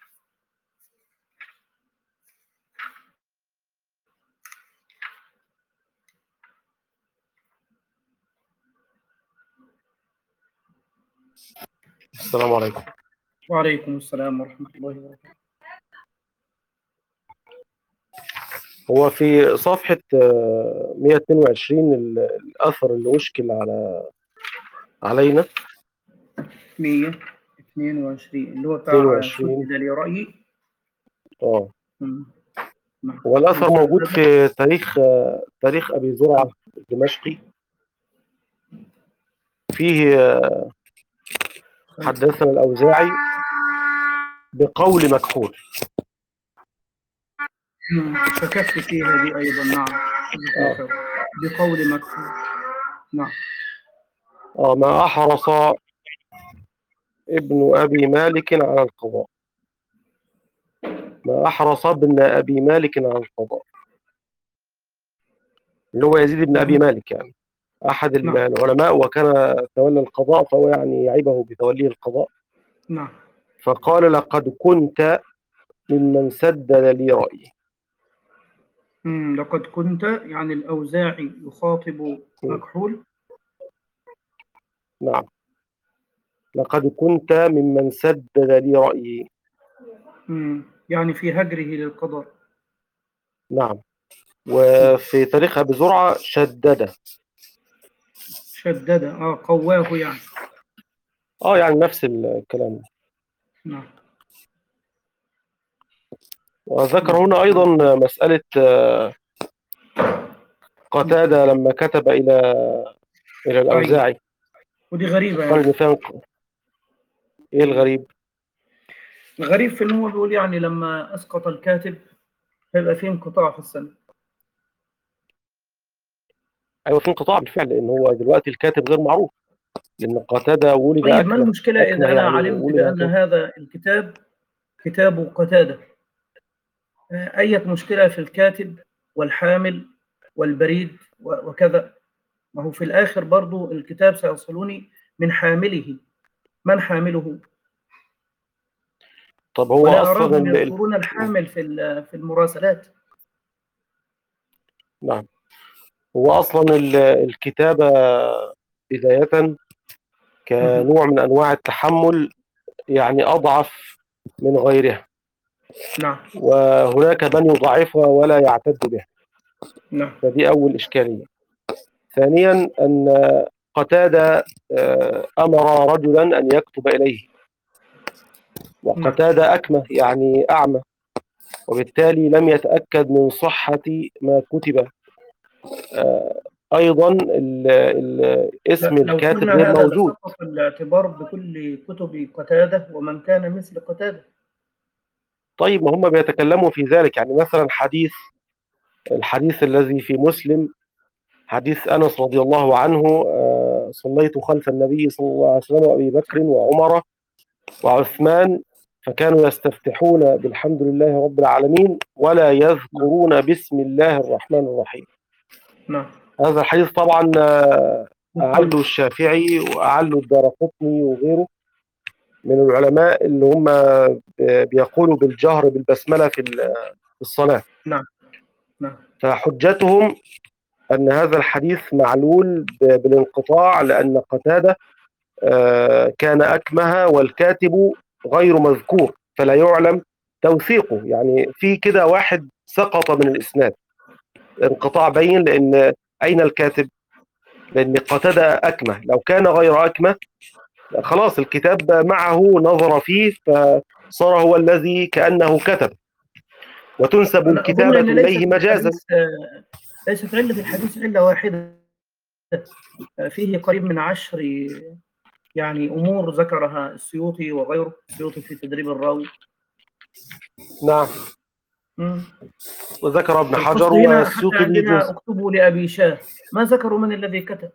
السلام عليكم. وعليكم السلام ورحمة الله وبركاته. هو في صفحة 122 الأثر اللي أشكل علينا 122 اللي هو بتاع 22. سجل لي رأيي. نعم. هو الأثر موجود في تاريخ أبي زرعة الدمشقي، فيه حدثنا الأوزاعي بقول مكحول. شككت فيها دي أيضا. نعم. بقول مكحول. نعم. ما أحرص ابن أبي مالك على القضاء. ما أحرص ابن أبي مالك على القضاء، اللي هو يزيد بن أبي مالك، يعني أحد العلماء، وكان تولى القضاء، فهو يعني يعيبه بتوليه القضاء. نعم. فقال: لقد كنت ممن سدد لي رأيي. لقد كنت، يعني الأوزاعي يخاطب مكحول. نعم، لقد كنت ممن سدد لي رأيي. يعني في هجره للقضاء. نعم. وفي تاريخها بزرعة شدد. قواه يعني. يعني نفس الكلام. نعم. وذكر هنا أيضا مسألة قتادة لما كتب إلى الأوزاعي. ودي غريبة قال يعني. إيه الغريب؟ الغريب في إنه هو بيقول يعني لما أسقط الكاتب هيبقى فيه انقطاع في السنة. أيوة، في انقطاع بالفعل، لأن هو دلوقتي الكاتب غير معروف، لأن قتادة ولد طيب ما المشكلة إذا أنا يعني علمت بأن هذا الكتاب كتاب قتادة؟ أي مشكلة في الكاتب والحامل والبريد وكذا؟ ما هو في الآخر برضو الكتاب سيصلني من حامله. من حامله؟ طب هو ولا أصلا أراهم يذكرون الحامل في المراسلات. نعم. هو أصلا الكتابة بداية كنوع من أنواع التحمل، يعني أضعف من غيرها. نعم. وهناك من يضاعفها ولا يعتد بها. نعم. فدي أول إشكالية. ثانيا أن قتادة أمر رجلا أن يكتب إليه، وقتادة أكمه، يعني أعمى، وبالتالي لم يتأكد من صحة ما كتب. أيضا اسم الكاتب غير موجود. لو كنا هذا سقط الاعتبار بكل كتب قتادة ومن كان مثل قتادة. طيب، ما هم بيتكلموا في ذلك، يعني مثلا الحديث الذي في مسلم، حديث أنس رضي الله عنه: صليت خلف النبي صلى الله عليه وسلم وأبي بكر وعمر وعثمان فكانوا يستفتحون بالحمد لله رب العالمين ولا يذكرون بسم الله الرحمن الرحيم. نعم. هذا الحديث طبعا أعله الشافعي وأعله الدارقطني وغيره من العلماء اللي هم بيقولوا بالجهر بالبسملة في الصلاة. نعم. فحجتهم أن هذا الحديث معلول بالانقطاع، لأن قتادة كان أكمه والكاتب غير مذكور، فلا يعلم توثيقه. يعني في كده واحد سقط من الإسناد، انقطاع بين، لأن أين الكاتب؟ لأن قتادة أكمه. لو كان غير أكمه خلاص الكتاب معه نظر فيه فصار هو الذي كأنه كتب، وتنسب الكتابة إليه مجازا. ليست علة الحديث علة واحدة، فيه قريب من 10 يعني أمور ذكرها السيوطي وغيره، السيوطي في تدريب الراوي. نعم. وذكر ابن حجر هنا حتى والسيوطي عندنا اكتبوا لأبي شاه، ما ذكروا من الذي كتب.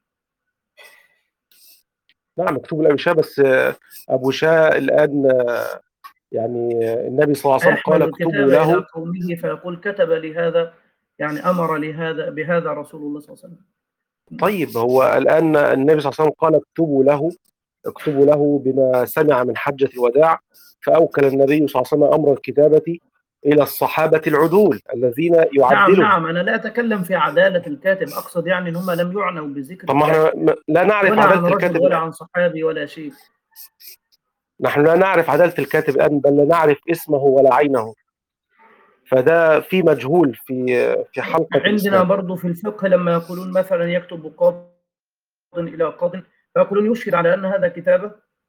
نعم، اكتبوا لأبي شاه، بس أبو شاه الآن يعني النبي صلى الله عليه وسلم قال اكتبوا له إلى قومه فيقول كتب لهذا، يعني أمر بهذا رسول الله صلى الله عليه وسلم. طيب، هو الآن النبي صلى الله عليه وسلم قال اكتبوا له بما سمع من حجة الوداع، فأوكل النبي صلى الله عليه وسلم أمر الكتابة إلى الصحابة العدول الذين يعدلون. نعم، أنا لا أتكلم في عدالة الكاتب، أقصد يعني إن هم لم يعنوا بذكر. طب ما احنا لا نعرف ولا عدالة عن الكاتب ولا عن صحابي ولا شيء. نحن لا نعرف عدالة الكاتب الآن، بل لا نعرف اسمه ولا عينه، فده في مجهول في حلقة عندنا الإسلام. برضو في الفقه لما يقولون مثلا يكتب قاض إلى قاض، فيقولون يشهد على أن هذا كتابة،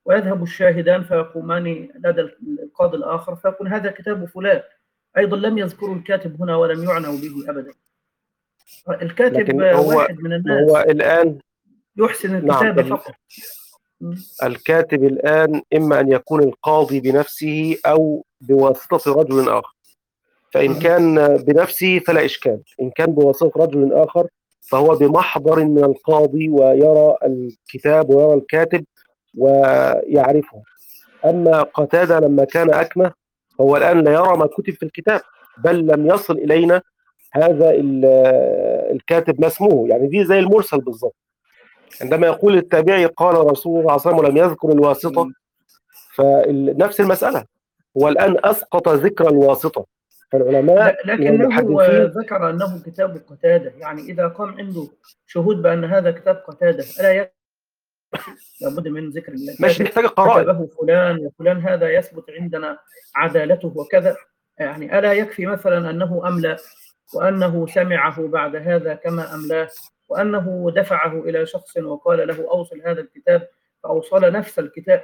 ويذهب الشاهدان فيقومان لدى القاضي الآخر فيكون هذا كتاب فلان. أيضا لم يذكروا الكاتب هنا ولم يعنوا به أبدا. الكاتب لكن واحد من هو الناس الآن يحسن نعم الكتابة فقط. الكاتب الآن إما أن يكون القاضي بنفسه أو بواسطة رجل آخر. فإن كان بنفسه فلا إشكال، إن كان بواسطة رجل آخر فهو بمحضر من القاضي ويرى الكتاب ويرى الكاتب ويعرفه. أما قتادة لما كان أكمه هو الآن لا يرى ما كتب في الكتاب، بل لم يصل إلينا هذا الكاتب ما اسمه. يعني دي زي المرسل بالضبط، عندما يقول التابعي قال رسول الله صلى الله عليه وسلم ولم يذكر الواسطة، فنفس المسألة. هو الآن أسقط ذكر الواسطة، فالعلماء من لكنه المحدثين ذكر أنه كتاب قتادة. يعني إذا قام عنده شهود بأن هذا كتاب قتادة ألا يكفي؟ لابد من ذكر مش محتاج قرائن. كتبه فلان وفلان، هذا يثبت عندنا عدالته وكذا. يعني ألا يكفي مثلا أنه أملى، وأنه سمعه بعد هذا كما أملاه، وأنه دفعه إلى شخص وقال له أوصل هذا الكتاب فأوصل نفس الكتاب.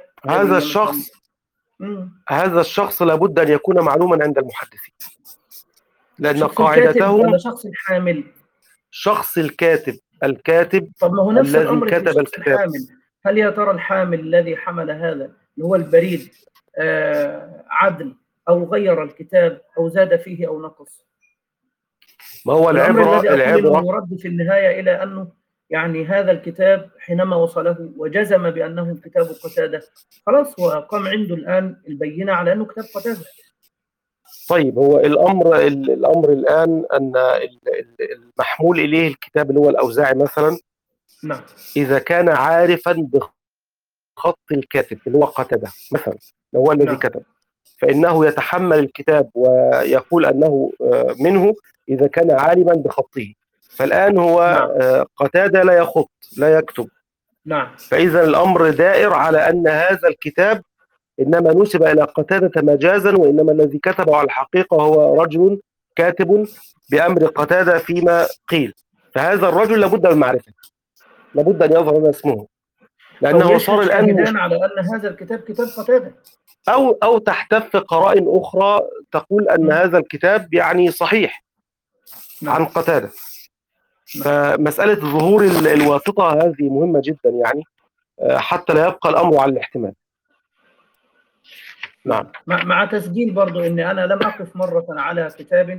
هذا الشخص لابد أن يكون معلوما عند المحدثين، لأن قاعدتهم شخص الحامل، شخص الكاتب طب ما هو نفس الذي الأمر كتب في الكتاب. الحامل. هل يا ترى الحامل الذي حمل هذا اللي هو البريد عدل أو غير الكتاب أو زاد فيه أو نقص؟ ما هو العبرة يرد في النهاية إلى أنه يعني هذا الكتاب حينما وصله وجزم بأنه كتاب قتادة، خلاص هو قام عنده الآن البينة على أنه كتاب قتادة. طيب هو الأمر الآن أن المحمول إليه الكتاب اللي هو الأوزاعي مثلا، نعم، إذا كان عارفا بخط الكاتب اللي هو قتادة مثلا لو هو الذي كتب، فإنه يتحمل الكتاب ويقول أنه منه إذا كان عالما بخطه. فالآن هو قتادة لا يخط لا يكتب. نعم. فإذا الأمر دائر على أن هذا الكتاب إنما نسب إلى قتادة مجازا، وإنما الذي كتبه على الحقيقة هو رجل كاتب بأمر قتادة فيما قيل. فهذا الرجل لابد من معرفته، لابد أن يظهر لنا اسمه، لأنه صار الآن على أن هذا الكتاب كتاب قتادة، أو تحتف قرائن أخرى تقول أن هذا الكتاب يعني صحيح عن قتادة. فمسألة ظهور الواسطة هذه مهمة جدا، يعني حتى لا يبقى الأمر على الاحتمال. نعم. مع تسجيل برضو أني أنا لم أقف مرة على كتاب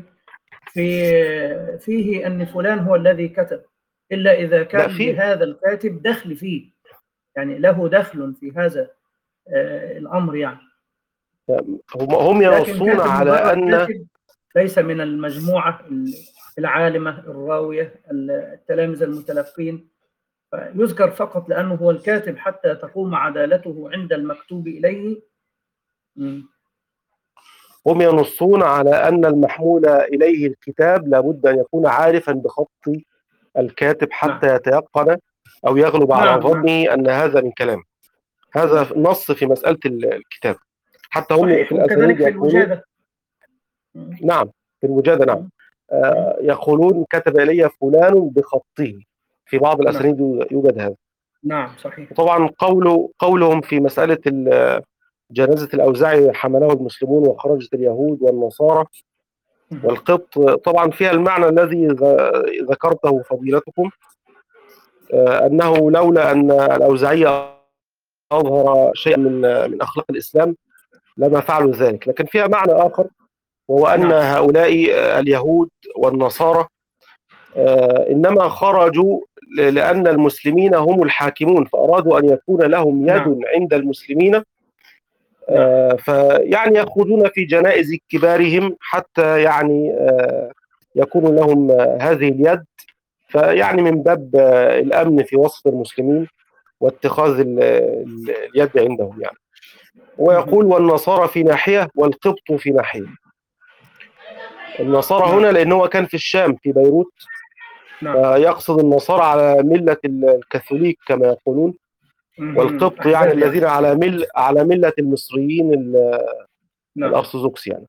فيه أن فلان هو الذي كتب، إلا إذا كان لهذا الكاتب دخل فيه، يعني له دخل في هذا الأمر. يعني هم ينصون على أن ليس من المجموعة العالمة الراوية التلامذة المتلقين، فيذكر فقط لأنه هو الكاتب حتى تقوم عدالته عند المكتوب إليه. هم ينصون على أن المحمول إليه الكتاب لابد أن يكون عارفا بخط الكاتب حتى يتيقن أو يغلب على ظنه أن هذا من كلام. هذا نص في مسألة الكتاب. حتى هم في الأسانيد يقولون نعم في المجادة نعم يقولون كتب إلي فلان بخطه، في بعض الأسانيد يوجد هذا. نعم صحيح. طبعا قولهم في مسألة جنازة الأوزاعي حمله المسلمون وخرجت اليهود والنصارى والقبط، طبعا فيها المعنى الذي ذكرته فضيلتكم، أنه لولا أن الأوزاعي أظهر شيئا من أخلاق الإسلام لما فعلوا ذلك. لكن فيها معنى آخر، وهو أن هؤلاء اليهود والنصارى إنما خرجوا لأن المسلمين هم الحاكمون، فأرادوا أن يكون لهم يد عند المسلمين، فيعني يخرجون في جنائز كبارهم حتى يعني يكون لهم هذه اليد، فيعني من باب الأمن في وسط المسلمين واتخاذ اليد عندهم يعني. ويقول والنصارى في ناحية والقبط في ناحية. النصارى هنا لأنه كان في الشام في بيروت، فيقصد النصارى على ملة الكاثوليك كما يقولون، والقبط يعني الذين على ملة المصريين الأرثوذكس يعني.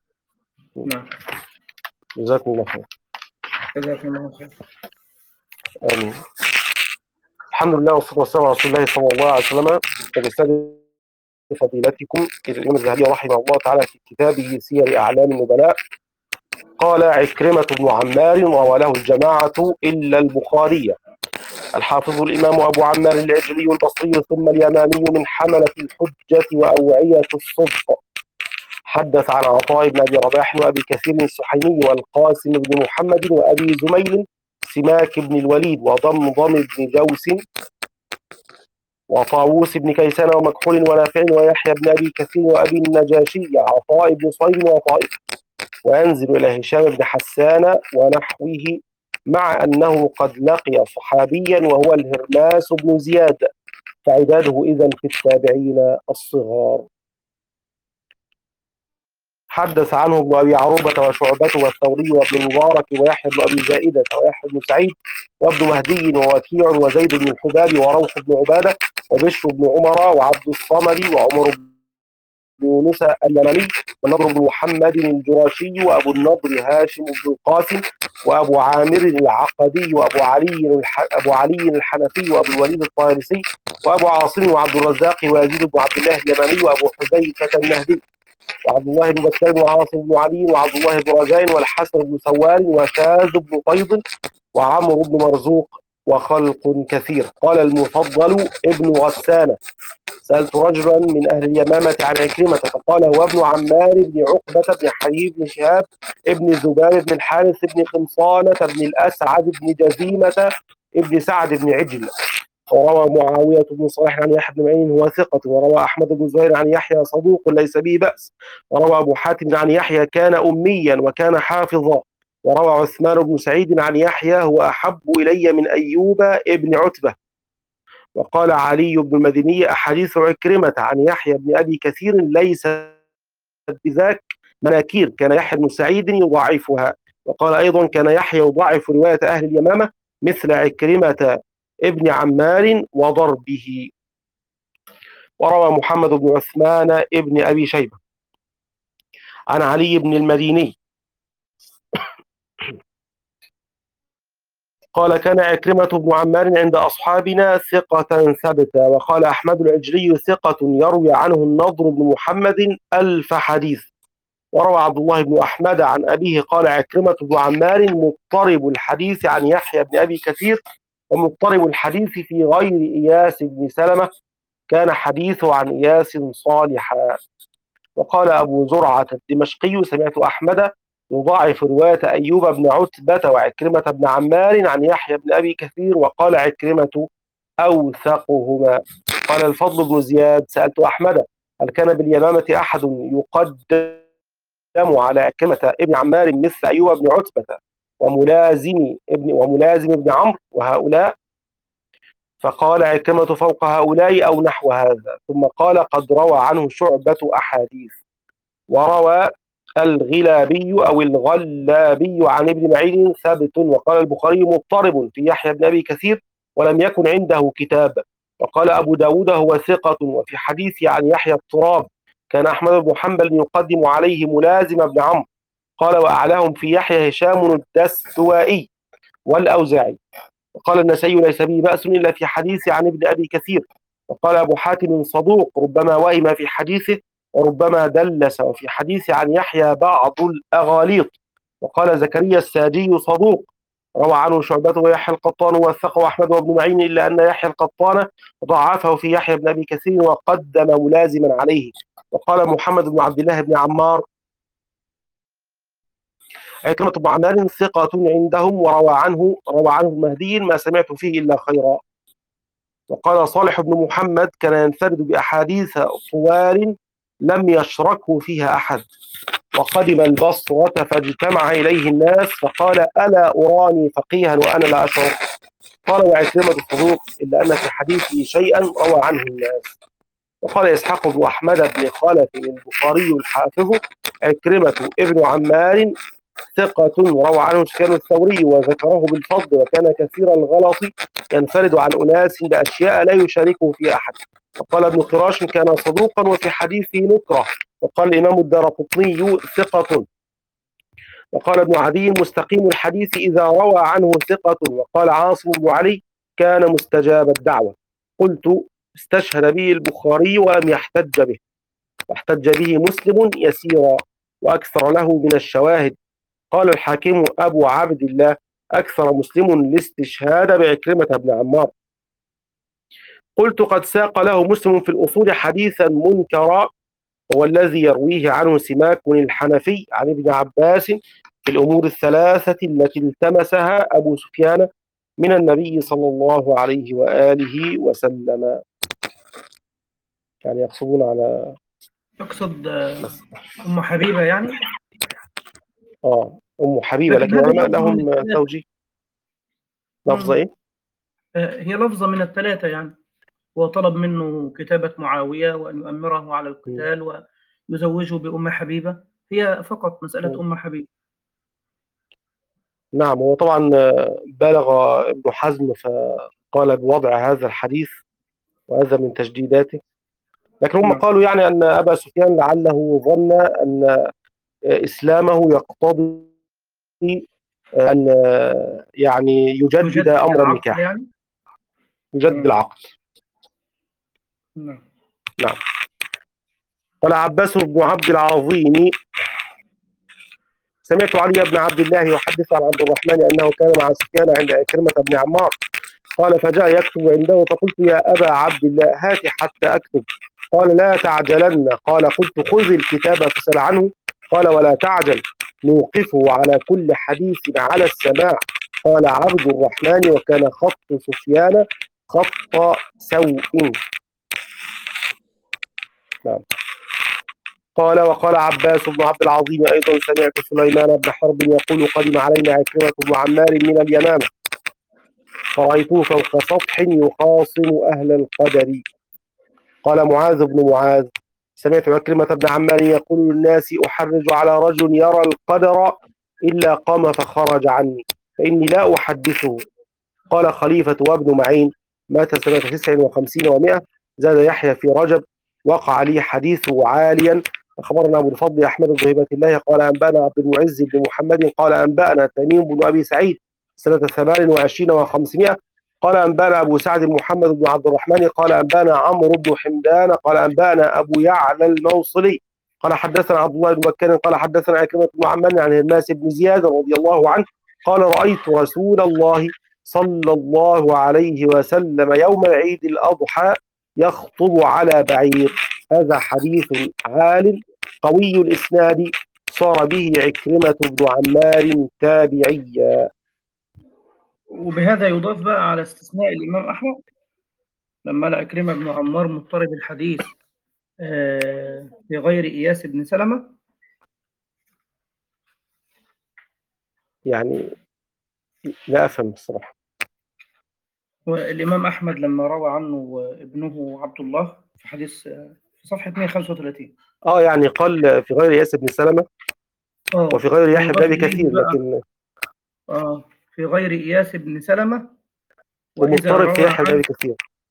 جزاكم الله خير. جزاكم الله خير. آمين. الحمد لله والصلاة والسلام على رسول الله صلى الله عليه وسلم. فضيلتكم الإمام الذهبي رحمه الله تعالى في كتابه سير أعلام النبلاء قال عكرمة بن عمار روى له الجماعة إلا البخاري. الحافظ الإمام أبو عمار العجلي البصري ثم اليماني من حملة الحجة وأوعية الصدق حدث عن عطاء بن أبي رباح وأبي كثير السحيمي والقاسم بن محمد وأبي زميل سماك بن الوليد وضمضم بن جوس وطاووس بن كيسان ومكحول ونافع ويحيى بن أبي كثير وأبي النجاشي عطاء بن صيب وطائف وينزل إلى هشام بن حسان ونحوه مع أنه قد لقي صحابيا وهو الهرماس بن زياد فعداده إذن في التابعين الصغار. حدث عنه ابن أبي عروبة وشعبة والثوري وابن المبارك ويحيى بن أبي زائدة ويحيى بن سعيد وابن مهدي ووكيع وزيد بن الحباب وروح بن عبادة وبشر بن عمر وعبد الصمد وعمر بن يونس اليمني والنضر بن محمد الجراشي وأبو النضر هاشم بن القاسم وأبو عامر العقدي وأبو علي الحنفي وأبو الوليد الطيالسي وأبو عاصم وعبد الرزاق ويزيد بن عبد الله اليمني وأبو حذيفة النهدي وعبد الله بن بكر وعاصم بن علي وعبد الله بن رجاء والحسن بن سوار وشاذ بن طيب وعمرو بن مرزوق وخلق كثير. قال المفضل ابن غسان سألت رجلا من أهل اليمامة عن عكرمة فقال هو ابن عمار بن عقبة بن حبيب بن شهاب ابن الزبير بن الحارث بن خمصانة بن الأسعد بن جزيمة ابن سعد بن عجل. وروى معاوية بن صالح عن يحيى بن معين هو ثقة وروى أحمد بن زهير عن يحيى صدوق ليس به بأس وروى أبو حاتم عن يحيى كان أميا وكان حافظا وروى عثمان بن سعيد عن يحيى هو أحب إلي من أيوب ابن عتبة. وقال علي بن المديني أحاديث عكرمة عن يحيى بن أبي كثير ليس بذاك مناكير كان يحيى بن سعيد يضاعفها. وقال أيضا كان يحيى يضاعف رواية أهل اليمامة مثل عكرمة ابن عمار وضربه. وروى محمد بن عثمان ابن أبي شيبة عن علي بن المديني قال كان عكرمة بن عمار عند أصحابنا ثقة ثبتا. وقال أحمد العجلي ثقة يروي عنه النضر بن محمد 1000 حديث. وروى عبد الله بن أحمد عن أبيه قال عكرمة بن عمار مضطرب الحديث عن يحيى بن أبي كثير ومضطرب الحديث في غير إياس بن سلمة كان حديثه عن إياس صالحا. وقال أبو زرعة الدمشقي سمعت أحمد يضاعف رواية أيوب بن عتبة وعكرمة بن عمار عن يحيى بن أبي كثير وقال عكرمة أوثقهما. قال الفضل بن زياد سألت أحمد هل كان باليمامة أحد يقدم على عكرمة ابن عمار مثل أيوب بن عتبة وملازم ابن عمرو وهؤلاء؟ فقال عكرمة فوق هؤلاء أو نحو هذا. ثم قال قد روى عنه شعبة أحاديث. وروى الغلابي أو الغلابي عن ابن معين ثابت. وقال البخاري مضطرب في يحيى بن أبي كثير ولم يكن عنده كتاب. وقال أبو داود هو ثقة وفي حديثه عن يحيى التراب كان أحمد بن حنبل يقدم عليه ملازم بن عمرو. قال وأعلاهم في يحيى هشام الدستوائي والأوزاعي. وقال النسائي ليس به بأس إلا في حديث عن ابن أبي كثير. وقال أبو حاتم صدوق ربما وهم في حديثه وربما دلس وفي حديث عن يحيى بعض الأغاليط. وقال زكريا الساجي صدوق روى عنه شعبة ويحيى القطان ووثقه أحمد وابن معين إلا أن يحيى القطان ضعفه في يحيى بن أبي كثير وقدم ملازما عليه. وقال محمد بن عبد الله بن عمار عكرمة بن عمار ثقة عندهم روى عنه المهدي ما سمعت فيه إلا خيرا. وقال صالح بن محمد كان ينفرد بأحاديث طوال لم يشركه فيها أحد. وقدم البصرة فاجتمع إليه الناس فقال ألا أراني فقيها وأنا لا أشعر. قال وعكرمة الصدوق إلا أن في حديثه شيئا روى عنه الناس. وقال إسحاق بن أحمد بن خلف البخاري الحافظ عكرمة ابن عمار ثقة روى عنه سفيان الثوري وذكره بالفضل وكان كثير الغلط ينفرد عن أناس بأشياء لا يشاركه في أحد. وقال ابن خراش كان صدوقا وفي حديثه نكرة. وقال الإمام الدارقطني ثقة. وقال ابن عدي مستقيم الحديث إذا روى عنه ثقة. وقال عاصم بن علي كان مستجاب الدعوة. قلت استشهد به البخاري ولم يحتج به، واحتج به مسلم يسيرا وأكثر له من الشواهد. قال الحاكم أبو عبد الله: أكثر مسلم الاستشهاد بعكرمة بن عمار. قلت: قد ساق له مسلم في الأصول حديثا منكرا، هو الذي يرويه عنه سماك الحنفي عن ابن عباس في الأمور الثلاثة التي التمسها أبو سفيان من النبي صلى الله عليه وآله وسلم. يعني يقصدون على يقصد أم حبيبة يعني. أم حبيبة، لكن العلماء لهم توجيه. لفظة إيه؟ هي لفظة من الثلاثة يعني. وطلب منه كتابة معاوية وأن يؤمره على القتال ويزوجه بأم حبيبة. هي فقط مسألة أم حبيبة. نعم. هو طبعا بالغ ابن حزم فقال بوضع هذا الحديث، وهذا من تجديداته. لكن هم قالوا يعني أن أبا سفيان لعله ظن أن إسلامه يقتضي أن يعني يجدد أمر النكاح يعني؟ يجدد العقد. نعم. قال عباس بن عبد العظيم: سمعت علي بن عبد الله يحدث عن عبد الرحمن أنه كان مع سفيان عند عكرمة بن عمار، قال: فجاء يكتب عنده، فقلت: يا أبا عبد الله، هات حتى أكتب. قال: لا تعجلن. قال: قلت: خذ الكتاب فسل عنه. قال: ولا تعجل، نوقفه على كل حديث على السماع. قال عبد الرحمن: وكان خط سفيان خط سوء. نعم. قال: وقال عباس بن عبد العظيم أيضا: سمعت سليمان بن حرب يقول: قدم علينا عكرمة بن عمار من اليمامة، فرأيته فوق سطح يخاصم أهل القدر. قال معاذ بن معاذ: سمعت عكرمة بن عمار يقول للناس: أحرج على رجل يرى القدر إلا قام فخرج عني، فإني لا أحدثه. قال خليفة وابن معين: مات سنة 59 و100. زاد يحيى في رجب: وقع لي حديثه عاليا. أخبرنا أبو الفضل أحمد بن هبة الله قال: أنبأنا عبد المعز بن محمد قال: أنبأنا تميم بن أبي سعيد سنة 28 و500. قال: أنبأنا أبو سعد محمد بن عبد الرحمن قال: أنبأنا عمرو بن حمدان قال: أنبأنا أبو يعلى الموصلي قال: حدثنا عبد الله بن مكان قال: حدثنا عكرمة بن عمار عن هرماس بن زياد رضي الله عنه قال: رأيت رسول الله صلى الله عليه وسلم يوم العيد الأضحى يخطب على بعير. هذا حديث عال قوي الإسناد، صار به عكرمة بن عمار تابعيا. وبهذا يضاف بقى على استثناء الإمام أحمد لما لقى عكرمة بن عمار مضطرب الحديث بغير إياس بن سلمة. يعني لا أفهم الصراحة. والإمام أحمد لما روى عنه ابنه عبد الله في حديث في صفحة 135. يعني قال في غير إياس بن سلمة وفي غير يحيى بن أبي كثير، لكن في غير إياس بن سلمة ومضطرب في يحيى بن أبي كثير.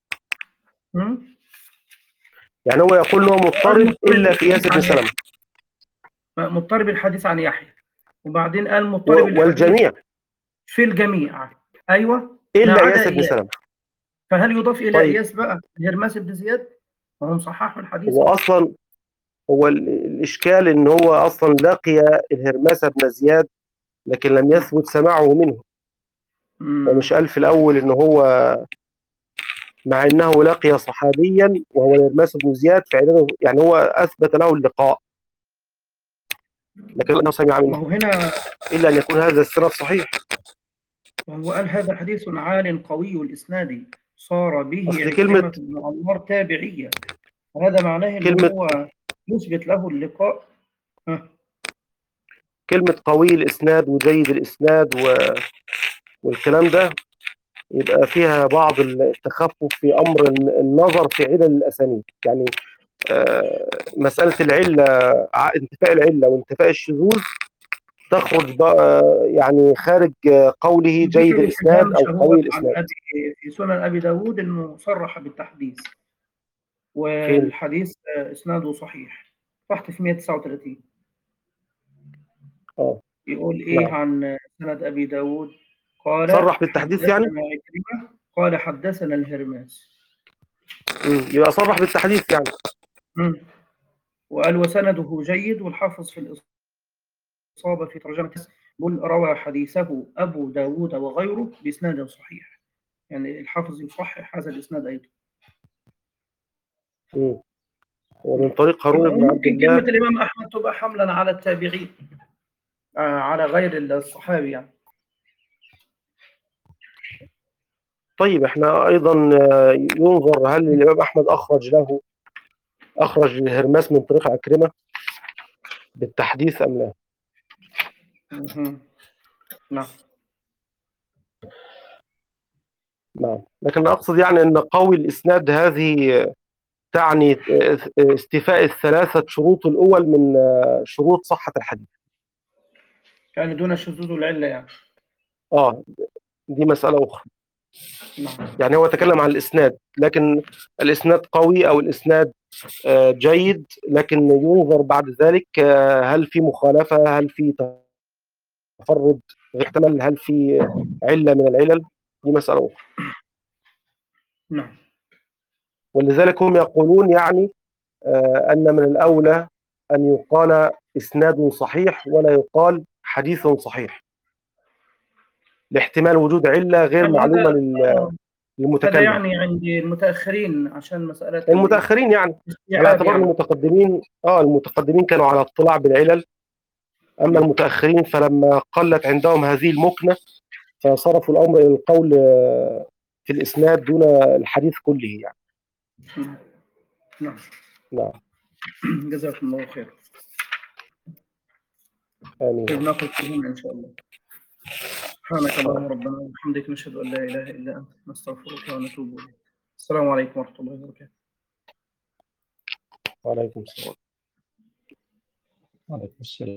يعني هو يقول له مضطرب إلا في إياس بن سلمة، مضطرب الحديث عن يحيى، وبعدين قال مضطرب الحديث والجميع في الجميع. أيوة إلا إياس بن سلمة. فهل يضاف إلى إياس بقى هرماس بن زياد؟ وهم صححوا الحديث. هو أصلا هو الإشكال إن هو أصلا لقي الهرماس بن زياد لكن لم يثبت سماعه منه. ومش قال في الأول إن هو مع أنه لقي صحابيا وهو الهرماس بن زياد فعلا، يعني هو أثبت له اللقاء لكن أنه سمع منه. ما هو هنا إلا أن يكون هذا السند صحيح. وهو قال: هذا حديث عال قوي الإسناد، صار به كلمة بن عمار تابعية. هذا معناه أنه هو يثبت له اللقاء. كلمة قوي الإسناد وجيد الإسناد والكلام ده يبقى فيها بعض التخفف في أمر النظر في علل الأسانيد. يعني مسألة العلة، انتفاء العلة وانتفاء الشذوذ تخرج يعني خارج قوله جيد الإسناد أو قوي الإسناد. في سنن أبي داود أنه صرح بالتحديث والحديث إسناده صحيح تحت في 139. يقول إيه عن سند أبي داود؟ قال صرح بالتحديث يعني؟ قال: حدثنا الهرماس. يبقى صرح بالتحديث يعني. وقال وسنده جيد، والحافظ في الإصابة في ترجمة يقول روى حديثه أبو داود وغيره بإسناد صحيح، يعني الحافظ يصحح هذا الإسناد أيضا. ومن طريق هارون بن عبد ممكن كلمة الله. الإمام أحمد تبقى حملا على التابعين على غير الصحابي يعني. طيب احنا ايضا ينظر هل الامام احمد اخرج لهرماس من طريق عكرمه بالتحديث ام لا؟ نعم. نعم، لكن اقصد يعني ان قوي الاسناد هذه تعني استيفاء الثلاثه شروط الاول من شروط صحه الحديث، يعني دون شذوذ العلة يعني. دي مساله اخرى. نعم. يعني هو تكلم عن الاسناد، لكن الاسناد قوي او الاسناد جيد، لكن ينظر بعد ذلك هل في مخالفه، هل في تفرد يحتمل، هل في علة من العلل، دي مسألة أخرى. نعم. ولذلك هم يقولون يعني أن من الأولى أن يقال إسناد صحيح ولا يقال حديث صحيح، لاحتمال وجود علة غير معلومة هذا للمتكلم. يعني عند المتأخرين عشان مسألة المتأخرين يعني على اعتبار يعني. المتقدمين كانوا على اطلاع بالعلل، أما المتأخرين فلما قلت عندهم هذه المكنة فصرفوا الأمر إلى القول في الإسناد دون الحديث كله يعني. نعم. نعم. جزاكم الله خير. آمين. طيب ناخذ فيهم إن شاء الله. سبحانك اللهم ربنا وبحمدك، نشهد أن لا إله إلا أنت، نستغفرك ونتوب إليك. السلام عليكم ورحمة الله وبركاته. وعليكم السلام. وعليكم السلام.